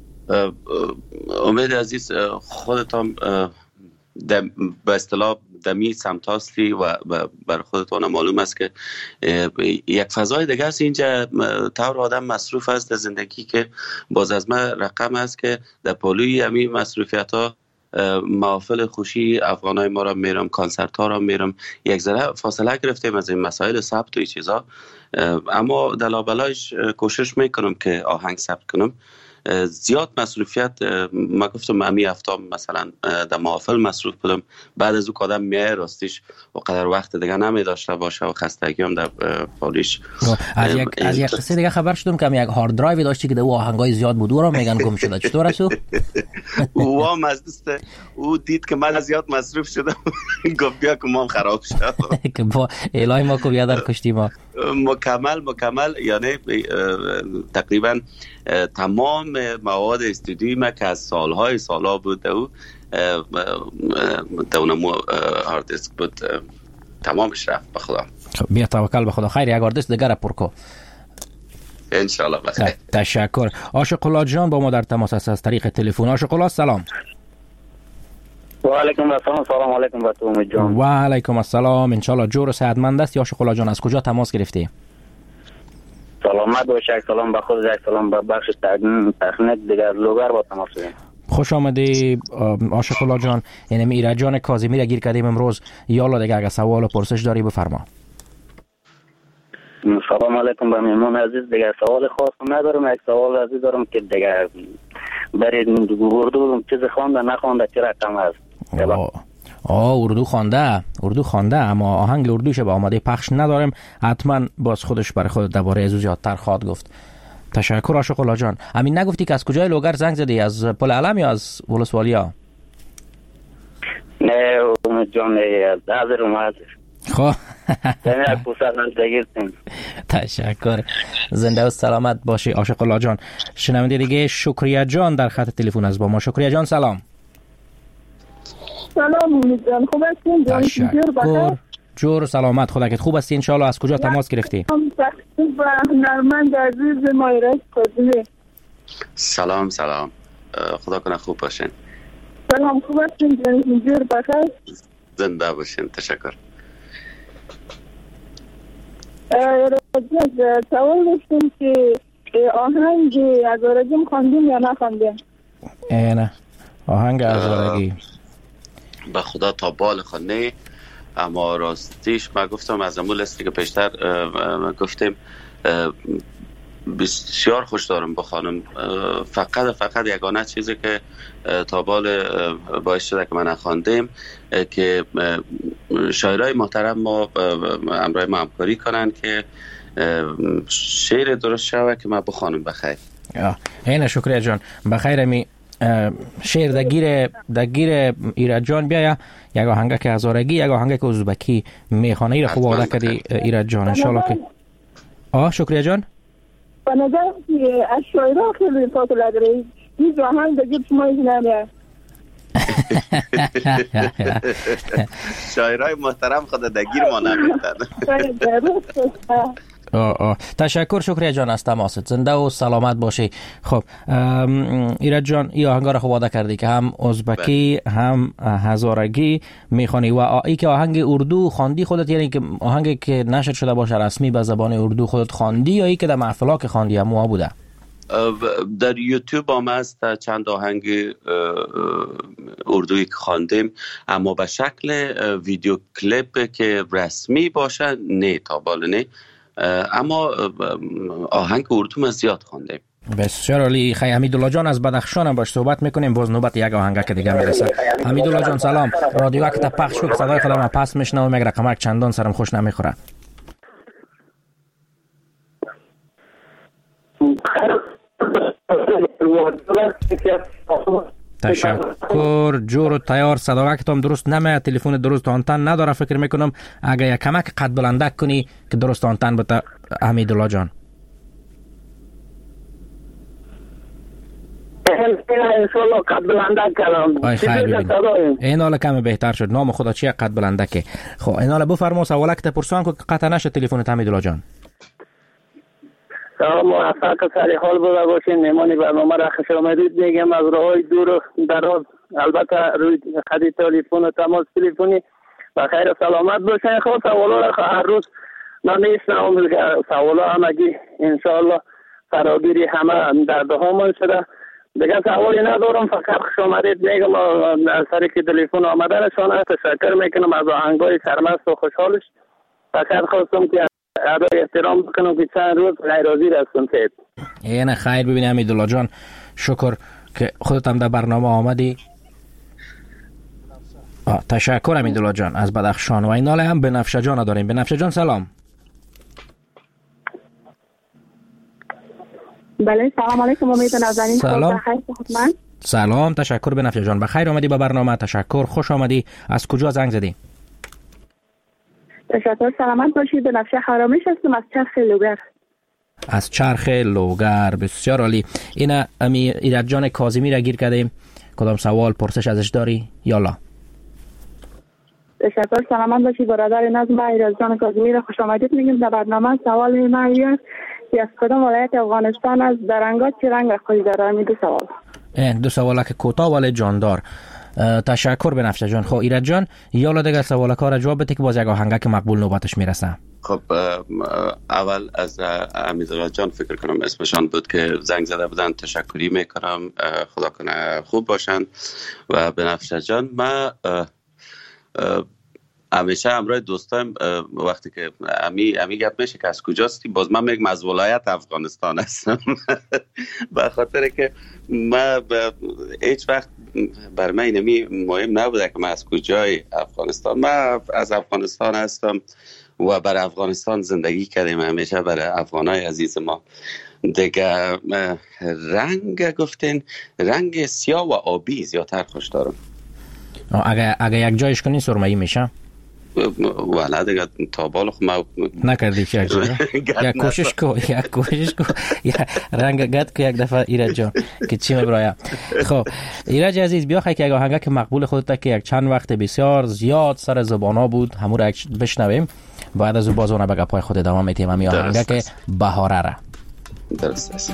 امید عزیز خودت هم به اصطلاح دمی سمت هستی و بر خودتون معلوم است که یک فضای دیگه است اینجا، طور آدم مصروف است در زندگی که باز از من رقم است که در پالوی همین مصروفیت ها محافل خوشی افغانای ما را میرم، کنسرت ها را میرم، یک ذره فاصله گرفتیم از این مسائل ثبت و این چیزا، اما در لابلایش کوشش میکنم که آهنگ ثبت کنم. زیاد مصروفیت ما گفتم امی هفته مثلا در محافل مصروف بودم، بعد از او کادم میای راستیش و قدر وقت دیگه نمی داشته باشه و خستگی هم در پالیش.
از یک از یک قصه دیگه خبر شدم که یک هارد درایو داشتی که در او آهنگای زیاد بود و را میگن گم شده، چطور است او؟
او هم از دست او دید که من زیاد مصروف شدم گفت بیا که ما هم خراب شد
که با الهی ما کو بیا در کشتی ما
مکمل مکمل یعنی تقریبا تمام مواد استودیویی ما که از سالهای سالها بود او دونمو هارد دیسک بود تمامش رفت به خدا.
بیا توکل به خدا. خیر یک هارد دیسک دیگر پر کو
انشالله بخیر.
تشکر. عاشق الله جان با ما در تماس است از طریق تلفن. عاشق الله سلام.
و علیکم السلام. سلام علیکم با تو امید جان.
و علیکم السلام. انشالله جور و صحتمند است. عاشق الله جان از کجا تماس گرفتی؟
سلامت باشه. سلام به خود، سلام به بخش تکنیک دیگه از لوگر با تماس داریم.
خوش آمدی عاشق الله جان. یعنی ایرج جان کاظمی را گیر کردیم امروز. یالا دیگه اگه سوال و پرسش داری بفرما.
سلام علیکم به مهمان عزیز. دیگه سوال خاص ندارم، یک سوال عزیز دارم که دیگه برای اردو چیز خوانده نخوانده چه رقم است؟
آه اردو خوانده اردو خوانده اما آهنگ اردوش به آماده پخش ندارم، حتما باز خودش برای خود درباره از زیادتر خواهد گفت. تشکر عاشق الله جان. همین نگفتی که از کجای لوگر زنگ زدی؟ از پل علم یا از ولسوالیا؟
نه جان از حاضر اومد.
خب تشکر. زنده و سلامت باشی عاشق الله جان. شنونده دیگه شکریه جان در خط تلفن از با ما. شکریه جان سلام.
سلام امید جان، خوب هستین؟
تشکر. جور سلامت، خدا که خوب هستی ان شاء الله. از کجا تماس گرفتی؟
و هنرمند عزیز ما ایرج کاظمی.
سلام سلام، خدا کنه خوب باشین.
سلام، خوب هستین جان؟ اینجور بخیر.
زنده باشین. تشکر.
راجع سوال داشتیم که آهنگ هزارگی خواندیم یا نخواندیم؟
نه آهنگ هزارگی
به خدا تا بال خانه، اما راستیش من گفتم از امول استی که پیشتر گفتیم بسیار خوش دارم بخوانم، فقط فقط یگانه چیزی که تا بال باعث شده که من نخواندیم که شاعرای محترم ما همراه ما همکاری کنن که شعر درست شوه که من بخوانم. بخیر.
اینه شکریه جان. بخیر. می شعر دگیر دگیر ایرج جان بیا یک آهنگ که هزارگی یک آهنگ که ازبکی میخوانه ای را خوب آده کردی ایرج جان ان شاء الله که آه شکریه جان.
به نظر که از شاعرها خیلی فاصله داره، این آهنگ دگیر شما این نمیه.
شاعرای محترم خود دگیر ما نمیتن.
آه آه. تشکر شکریه جان از تماست. زنده و سلامت باشی. خب ایرج جان این آهنگا را خوب آده کردی که هم ازبکی هم هزارگی میخوانی و ای که آهنگ اردو خواندی خودت، یعنی که آهنگی که نشر شده باشه رسمی به زبان اردو خودت خواندی یا ای که در محفلا که خواندی هم بوده؟
در یوتیوب هم هست چند آهنگ اردویی که خواندیم، اما به شکل ویدیو کلیپ که رسمی باشه نه تا بالا نه، اما آهنگ اردو ما زیاد خواندیم.
بسیار عالی. خیلی حمیدالله جان از بدخشان هم باش صحبت میکنیم. باز نوبت یک آهنگ که دیگه میرسه. حمیدالله جان سلام. رادیو که پخش شد صدای خودم پس میشنوم، یک رقمک چندان سرم خوش نمیخوره. تشکر. جور و تیار صدا که تام درست نمیاد، تلفن درست آنتن نداره. فکر میکنم اگه یک کمک قد بلندک کنی که درست آنتن بتا حمیدالله جان.
انشالله قد بلندک کردم.
آی خیر ببین این حالا کم بهتر شد. نام خدا چیه قد بلندکه. خب این حالا بفرما سوالک پرسان که قطع نشه تلفن حمیدالله جان.
موفق سری حال بوده باشین. میمانی برنامه را خوش آمدید میگم از راههای دور و دراز، البته روی خط تلفن و تماس تلفنی و خیر سلامت باشین. خب سوالا را هر روز من نیستم که سوالا همگی انشالله فراگیری همه دردهامون شده. دیگه سوالی ندارم، فقط خوش آمدید میگم از سری که تلفن آمدنشان تشکر میکنم از آهنگای سرمست و خوشحالش. فقط خواستم که ادای احترام بکنم که چند روز غیر حاضر هستم. سید
این خیر. ببینید حمیدالله جان شکر که خودت هم در برنامه آمدی. تشکر حمیدالله جان از بدخشان. و این حاله هم بنفشه جان داریم. بنفشه جان سلام.
بله سلام علیکم. امید نازنین.
سلام.
خدمت.
سلام. تشکر بنفشه جان. بخیر آمدی به برنامه. تشکر. خوش آمدی. از کجا زنگ زدی؟
تشکر. سلامت باشید. بنفشه حرامش هستم از چرخ لوگر.
از چرخ لوگر. بسیار عالی. اینا امی ایرج جان کاظمی را گیر کردیم. کدام سوال پرسش ازش داری؟ یالا.
تشکر. سلامت باشید برادر نظم ایرج جان کاظمی را خوش آمدید میگیم در برنامه. سوال من است که از کدام ولایت افغانستان از درنگات چه رنگ خودی داره؟ می دو سوال.
دو سوال که کوتاه ولی جاندار. تشکر بنفشه جان. خب ایرج جان یالا دیگه سوال کار جواب بده که باز یک آهنگ که مقبول نوبتش میرسه.
خب اول از حمیدالله جان فکر کنم اسمشان بود که زنگ زده بودن تشکری میکنم. خدا کنه خوب باشن. و بنفشه جان من همیشه همراه دوستایم وقتی که امی امی گپ میشه که از کجاستی، باز من میگم از ولایت افغانستان هستم. به خاطر که من هیچ وقت بر من اینمی مهم نبوده که من از کجای افغانستان. من از افغانستان هستم و بر افغانستان زندگی کردیم همیشه، برای افغانای عزیز ما. دیگه رنگ گفتین رنگ سیاه و آبی زیادتر خوش دارم.
اگه اگه یک جایش کنی سرمایی میشه؟
والا دیگه تا بالا خب ما
نکردی که یک جا یک کوشش کو یک کوشش کو یک رنگ گد که یک دفعه ایرج جان که چی مبرایا. خب ایرج عزیز بیا خیلی که یک آهنگ که مقبول خودت که یک چند وقت بسیار زیاد سر زبانا بود همون را بشنویم، بعد از بازونه به گپای خود ادامه میتیم. همین آهنگ که بهاره را
درست است.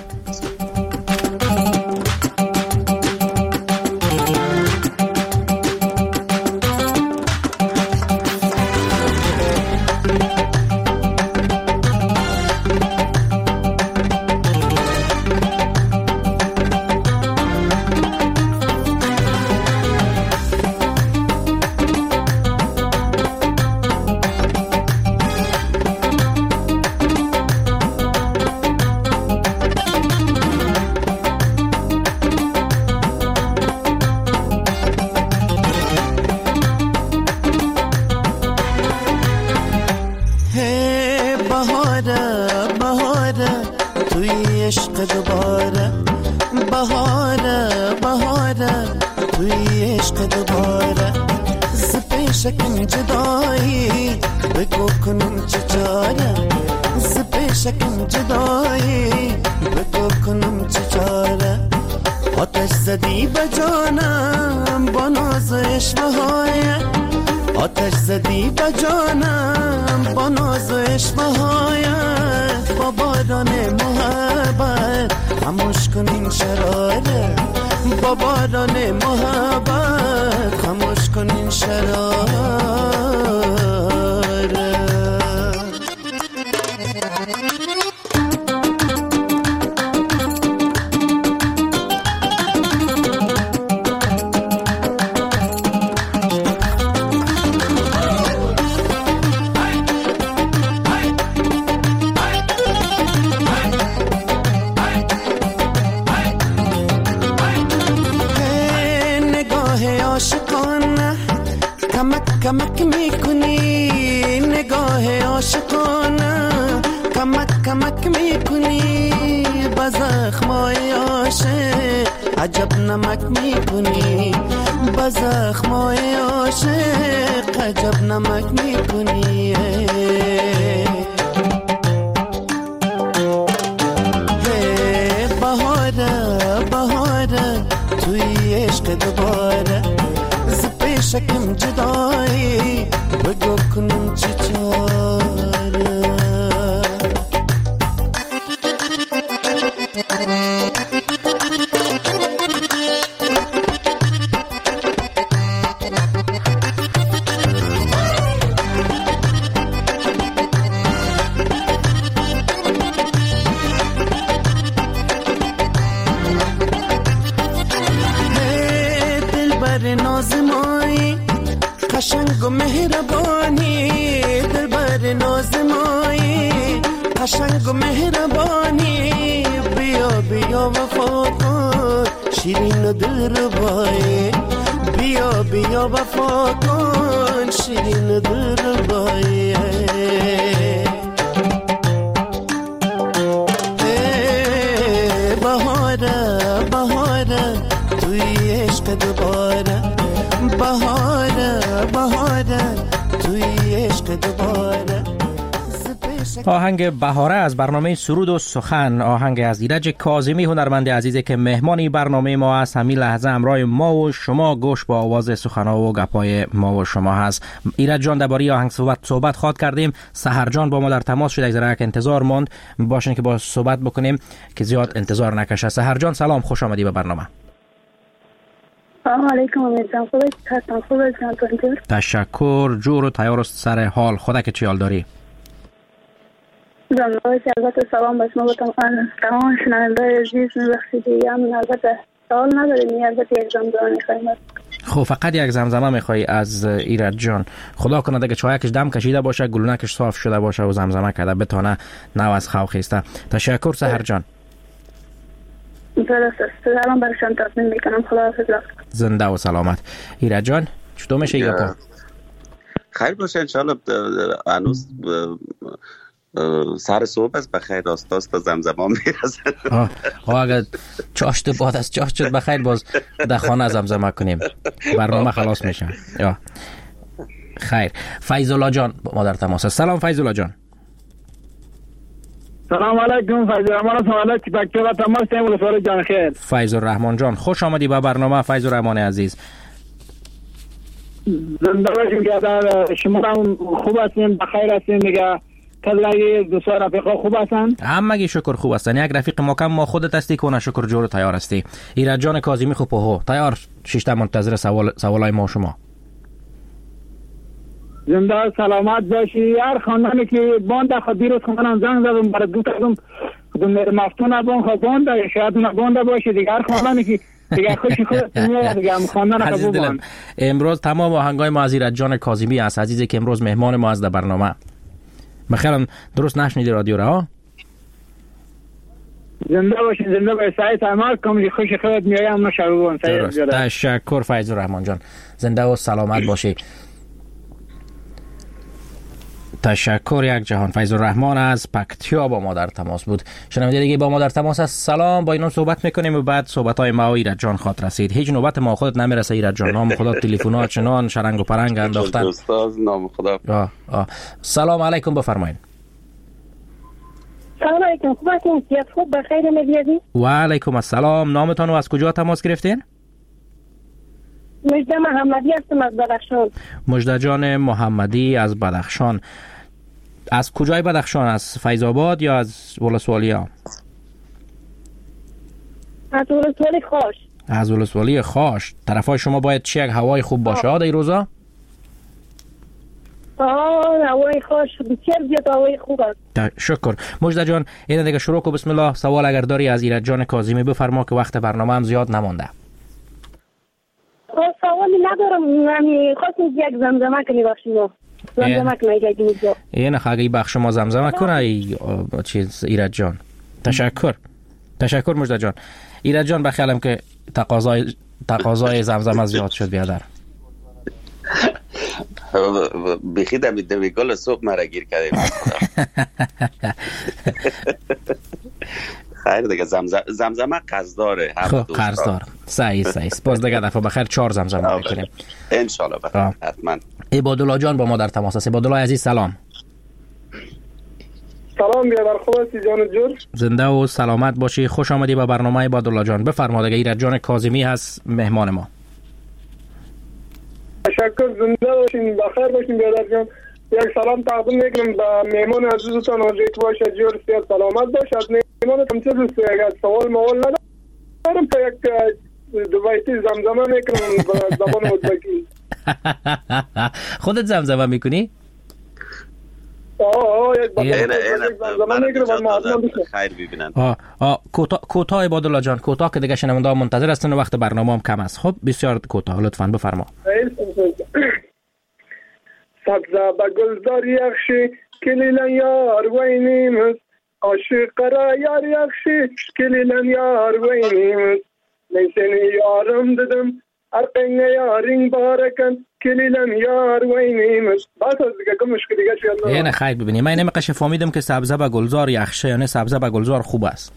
کمک کمک میکنی نگاه عاشقانه کمک کمک میکنی با زخمای عاشق عجب نمک میکنی با زخمای عاشق عجب نمک میکنی بهاره بهاره توی عشق دوباره ز پیشکم جدایی بگو کنم چی چاره قشنگ و مهربانی دلبر نازمایی قشنگ و مهربانی بیا بیا وفا کن شیرین و دلربایی بیا بیا وفا کن شیرین و دلربایی بهاره بهاره توی عشق دوباره بهاره بهاره توی عشق دوباره.
آهنگ بهاره از برنامه سرود و سخن، آهنگ از ایرج کاظمی هنرمند عزیزی که مهمانی برنامه ما است. همین لحظه همراه ما و شما گوش با آواز سخن‌ها و گپای ما و شما هست. ایرج جان درباره آهنگ صحبت صحبت خواد کردیم. سحر جان با ما در تماس شده، از که انتظار ماند باشین که با صحبت بکنیم که زیاد انتظار نکشه. سحر جان سلام، خوش آمدی به برنامه.
سلام علیکم امیدوارم خوب هستم. خوب هستم.
تشکر. جور و تیار سر حال، خدا که چی حال داری؟
زنده البته سلام بس ما بودم تمام شنونده عزیز میبخشیدی هم البته سوال نداریم، البته یک زمزمه میخواییم.
خب فقط یک زمزمه میخوای از ایرج جان؟ خدا کنه دیگه چایکش دم کشیده باشه، گلونکش صاف شده باشه و زمزمه کرده بتونه نو از خواه خیسته. تشکر سحر جان.
درست است. سلام برشان تقدیم میکنم. خدا حافظ.
زنده و سلامت. ایرج جان چطور میشه ایگه پا؟
خیر باشه انشالله. هنوز سر صبح است، بخیر راست راست تا زمزمه میرسه.
آه اگر چاشت بعد از چاشت شد بخیر باز در خانه زمزمه کنیم، برنامه خلاص میشه. یا خیر. فیض الله جان ما در تماس. سلام فیض الله جان.
سلام علیکم. فیض الرحمن هستم. علیک بچه و تماس تیم رسول جان خیر.
فیض الرحمن جان خوش آمدی به برنامه. فیض الرحمن عزیز
زنده باشیم که شما هم خوب هستین، بخیر هستین دیگه. کلای دوستا رفیقا خوب هستن؟
همگی شکر خوب هستن. یک رفیق ما کم ما خودت هستی کنه شکر جور تیار هستی. ایرج جان کاظمی خوب هو تیار شش منتظر سوال سوالای ما شما.
زنده سلامت باشی. هر خاندانی که باند خود دیروز خواندن زنگ زدم برای دو تازم خودم مفتون بون خود باند شاید اون باند باشه دیگه. هر خاندانی که دیگه خوشی خودت میاد دیگه هم خواندن خود باند.
امروز تمام آهنگای ما از ایرج جان کاظمی است عزیزی که امروز مهمان ما است در برنامه. بخیرم درست نشنیدی رادیو را؟
زنده باشین. زنده باشین. سعی تعمال کم خوش خودت میایم نشون.
تشکر فیض الرحمن جان. زنده و سلامت باشی. تشکر یک جهان. فیض الرحمن از پکتیا با ما در تماس بود. شنونده دیگه با ما در تماس است. سلام، با اینم صحبت میکنیم و بعد صحبت های ما و ایرج جان خاطر رسید. هیچ نوبت ما خودت نمیرسه ایرج جان. نام خدا تلفن‌ها چنان شرنگ و پرنگ انداختن.
استاد نام خدا.
آه آه. سلام علیکم بفرمایید.
سلام علیکم. خوب هستین؟ صحت خوب بخیر می‌بینید؟
و علیکم السلام. نامتون از کجا تماس گرفتین؟
مجده محمدی هستم از بدخشان.
مجده جان محمدی از بدخشان. از کجای بدخشان؟ از فیض آباد یا از ولسوالی ها؟
از ولسوالی خاش.
از ولسوالی خاش. طرفای شما باید چی یک هوای خوب باشه ها در روزا؟
آه هوای خاش بسیار زیاد هوای خوب است.
شکر. مجده جان این دیگه شروع کو. بسم الله. سوال اگر داری از ایرج جان کاظمی بفرما که وقت برنامه هم زیاد نمانده.
سوالی ندارم. من خواستم یک زمزمه کنی بخشی ما. زمزمه کنی که اینجا.
این خواهی بخش ما زمزمه کنه ای چیز ایرج جان. تشکر. تشکر مجده جان. ایرج جان بخیالم که تقاضای تقاضای زمزمه زیاد شد بیادر.
بیخی دمی دمی گل صبح مرا گیر کردیم. خیر دیگه زمزمه زمزمه قصداره.
خب قرضدار. صحیح صحیح. باز دیگه دفعه بخیر چهار زمزمه میکنیم.
ان شاء الله بخیر. حتما.
عبادالله جان با ما در تماس است. عبادالله عزیز سلام.
سلام بیادر خداسی جان جور.
زنده و سلامت باشی. خوش آمدی به برنامه عبادالله جان. بفرما دیگه. ایرج جان کاظمی هست مهمان ما.
تشکر. زنده باشین بخیر باشین بیادر جان. یک سلام تقدیم میکنم به مهمان عزیزتان حاجت باشه جور سیاد سلامت باشه. از مهمان تمچه دوست اگر سوال موال ندارم تا یک دوبایتی زمزمه میکنم به زبان ازبکی.
خودت زمزمه میکنی؟
آه آه یک زمزمه میکنم.
خیر ببینن.
آه آه کوتاه عبادالله جان کوتاه که دیگه شنونده ها منتظر هستن و وقت برنامه هم کم است. خب بسیار کوتاه لطفاً بفرما.
سبزه به گلزار یخشی کلیلن یار وینیمز عاشق را یار یخشی کلیلن یار وینیمز نیسنی یارم ددم ارقین یارین بارکن کلیلن یار وینیمز. بس از دیگه کم مشکل دیگه شد
یعنی خیلی ببینی من نمیقش فهمیدم که سبزه به گلزار یخشه یعنی سبزه به گلزار خوب است.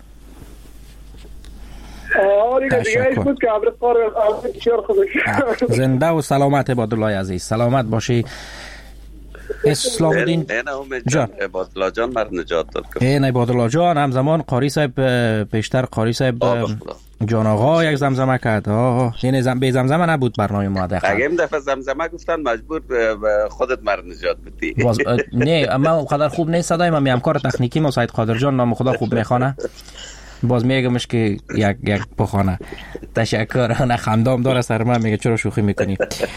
آه دیگه دیگه ایش بود که عبرت قار بسیار خودش.
زنده و سلامت عبادالله عزیز. سلامت باشی. اسلام الدین
جان عبادالله جان مر نجات داد.
این عبادالله جان همزمان قاری صاحب پیشتر قاری صاحب جان آقا یک زمزمه کرد. آه یعنی زم به زمزمه نبود برنامه ما دقیقاً.
اگه این دفعه زمزمه گفتن مجبور خودت مر نجات بدی.
نه اما قدر خوب نیست صدای من. همکار تکنیکی ما سید قادر جان نام خدا خوب میخوانه. باز میگمش که یک یک بخونه. تشکر. نه خندام داره سر من میگه چرا شوخی میکنی.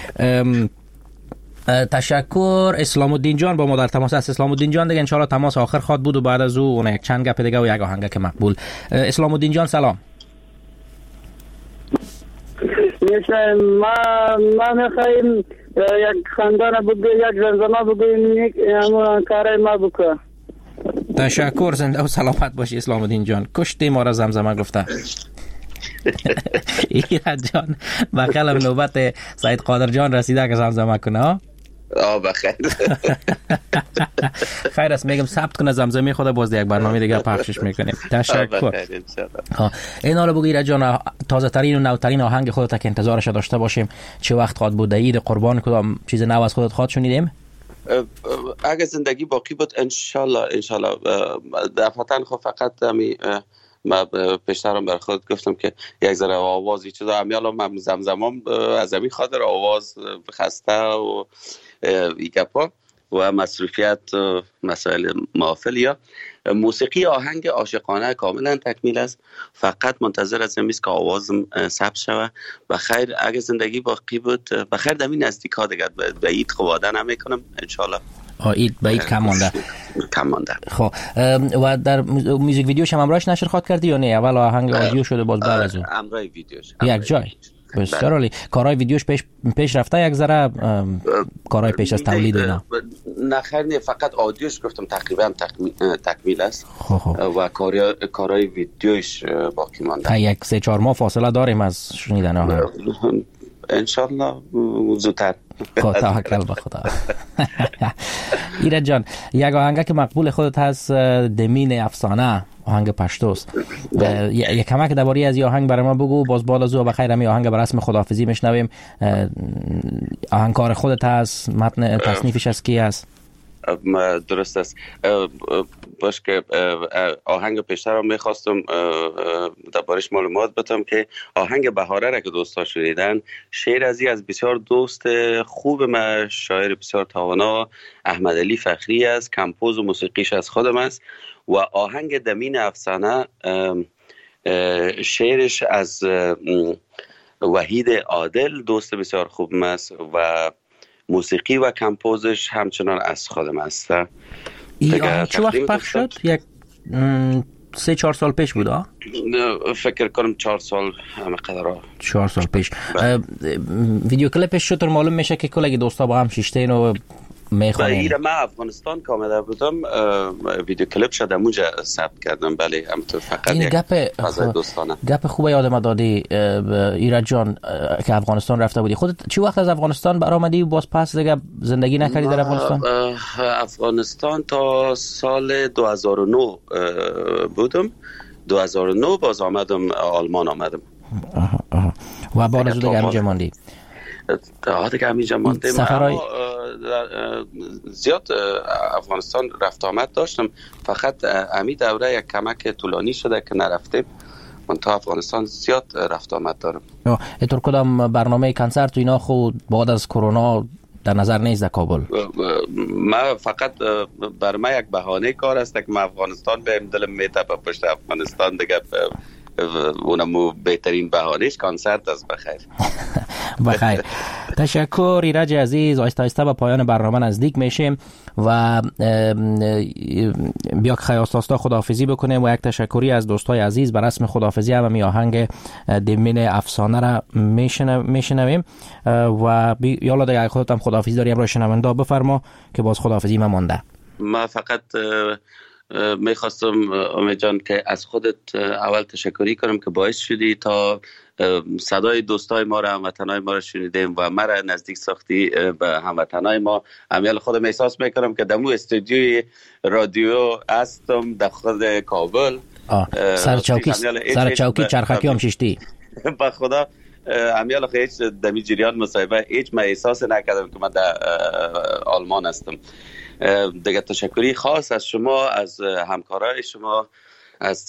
تشکر. اسلام الدین جان با ما در تماس است. اسلام الدین جان دیگه ان شاء الله تماس آخر خواد بود و بعد از او اون یک چند گپ دیگه و یک آهنگ که مقبول. اسلام الدین جان سلام.
میشه ما ما میخوایم یک خندانه بگو یک زمزمه بگویم همون کار ما بکن.
تشکر. زنده و سلامت باشی اسلام الدین جان. کشتی ما را زمزمه گفته. ایرج جان بخیر نوبت سید قادر جان رسیده که زمزمه کنه. ها
آه بخیر.
خیر است میگم ثبت کنه زمزمه خود باز یک برنامه دیگه پخشش میکنیم. تشکر. ها این حالا بگو ایرج جان تازه ترین و نوترین آهنگ خودت که انتظارش داشته باشیم چه وقت خواد بود؟ عید قربان کدام چیز نو از خودت خواد شنیدیم؟
اگه زندگی باقی بود ان شاء الله ان شاء الله دفعتاً خب فقط همی ما پیشترم بر خود گفتم که یک ذره آوازی چیزا همیالا من زمزمام از همین خاطر آواز خسته و ایگپا و مصروفیت و مسائل محافل یا موسیقی آهنگ عاشقانه کاملا تکمیل است. فقط منتظر از این که آوازم ثبت شود و خیر اگه زندگی باقی بود بخیر در این نزدیک ها دیگه به عید خواده نمیکنم ان شاء الله.
عید به عید کم مانده.
کم مانده.
خب و در موزیک ویدیوش هم امرایش نشر خواد کردی یا نه؟ اول آهنگ آدیو شده باز بعد از اون
امرای ویدیوش
یک جای بسیار عالی. کارهای ویدیوش پیش پیش رفته یک ذره کارهای پیش از تولید اینا؟
نه خیر نه فقط آدیوش گفتم تقریبا تکمیل است و کارهای کارهای ویدیوش باقی مانده.
یک سه چهار ماه فاصله داریم از شنیدن آهنگ
انشالله زودتر.
خدا توکل به خدا. ایرج جان یک آهنگ که مقبول خودت هست دمین افسانه آهنگ پشتوست. یک کمک درباره از این آهنگ برای ما بگو باز بعد از او بخیر همین آهنگ به رسم خداحافظی میشنویم. آهنگکار خودت هست متن تصنیفش از کی است؟
درست است. باش که آهنگ پیشتر رو میخواستم دربارش معلومات بدم که آهنگ بهاره را که دوستا شنیدن شعر ازی از بسیار دوست خوب ما شاعر بسیار توانا احمد علی فخری است. کمپوز و موسیقیش از خودم است و آهنگ دمین افسانه شعرش از وحید عادل دوست بسیار خوب است و موسیقی و کمپوزش همچنان از خودم است.
این آهنگ چه وقت پخش شد؟ یک سه چهار سال پیش بود آه؟
فکر کنم چهار سال همه قدر
چهار سال پیش. ویدیو کلیپش چطور معلوم میشه که کلگی دوستا با هم شیشتین و میخوانید؟
من افغانستان که آمده بودم ویدیو کلیپ شده اونجا ثبت کردم. بله همینطور. فقط
این گپ
دوستانه
گپ خوبه یادم دادی ایرج جان که افغانستان رفته بودی. خودت چی وقت از افغانستان برآمدی و باز پس دیگه زندگی نکردی در افغانستان؟
افغانستان تا سال دو هزار و نه بودم. دو هزار و نه باز آمدم آلمان آمدم.
آها آها. و بعد از دیگه همینجا ماندی؟
تا دیگه همینجا ماندیم.
سفرهای
زیاد افغانستان رفت آمد داشتم، فقط امی دوره یک کمک طولانی شده که نرفتیم. من تا افغانستان زیاد رفت آمد دارم.
اینطور کدام برنامه کنسرت و اینا خود بعد از کرونا در نظر نیست در کابل؟
من فقط بر من یک بهانه کار است که من افغانستان بهم دلم میتپه پشت افغانستان دیگه. اونمو بهترین بهانهش کنسرت است. بخیر.
بخیر. تشکر ایرج عزیز. آهسته آهسته به پایان برنامه نزدیک میشیم و بیا که خیاستاستا خداحافظی بکنیم و یک تشکری از دوستای عزیز به رسم خداحافظی هم می آهنگ دمین افسانه را میشنویم و یالا دیگه خودت هم خداحافظی داری امروز شنونده بفرما که باز خداحافظی من مونده.
ما فقط میخواستم امید جان که از خودت اول تشکری کنم که باعث شدی تا صدای دوستای ما را، هموطنای ما را شنیدیم و ما را نزدیک ساختی به هموطنای ما. امیال خودم احساس میکنم که دمو استودیوی رادیو هستم در خود کابل.
سر چوکی سر چوکی چرخکی هم ششتی.
با خدا امیال خیلی هیچ دمی جریان مصاحبه هیچ من احساس نکردم که من در آلمان هستم. دیگه تشکری خاص از شما، از همکارای شما، از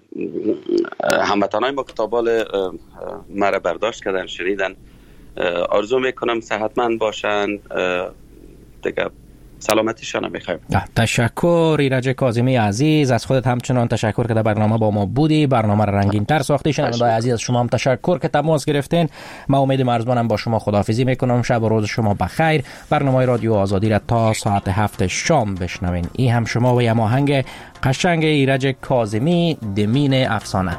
هموطنای ما که تا بال مرا برداشت کردن شنیدن. آرزو میکنم صحتمند باشن. دیگه سلامتیشان میخوایم.
تشکر ایرج کاظمی عزیز. از خودت همچنان تشکر که در برنامه با ما بودی، برنامه را رنگین تر ساختی. شنونده‌های عزیز از شما هم تشکر که تماس گرفتین. من امید مرزبانم با شما خداحافظی میکنم. شب و روز شما بخیر. برنامه رادیو آزادی را تا ساعت هفت شام بشنوین. این هم شما و یه آهنگ قشنگ ایرج کاظمی دمین افسانه.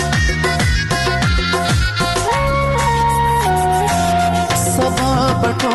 बटो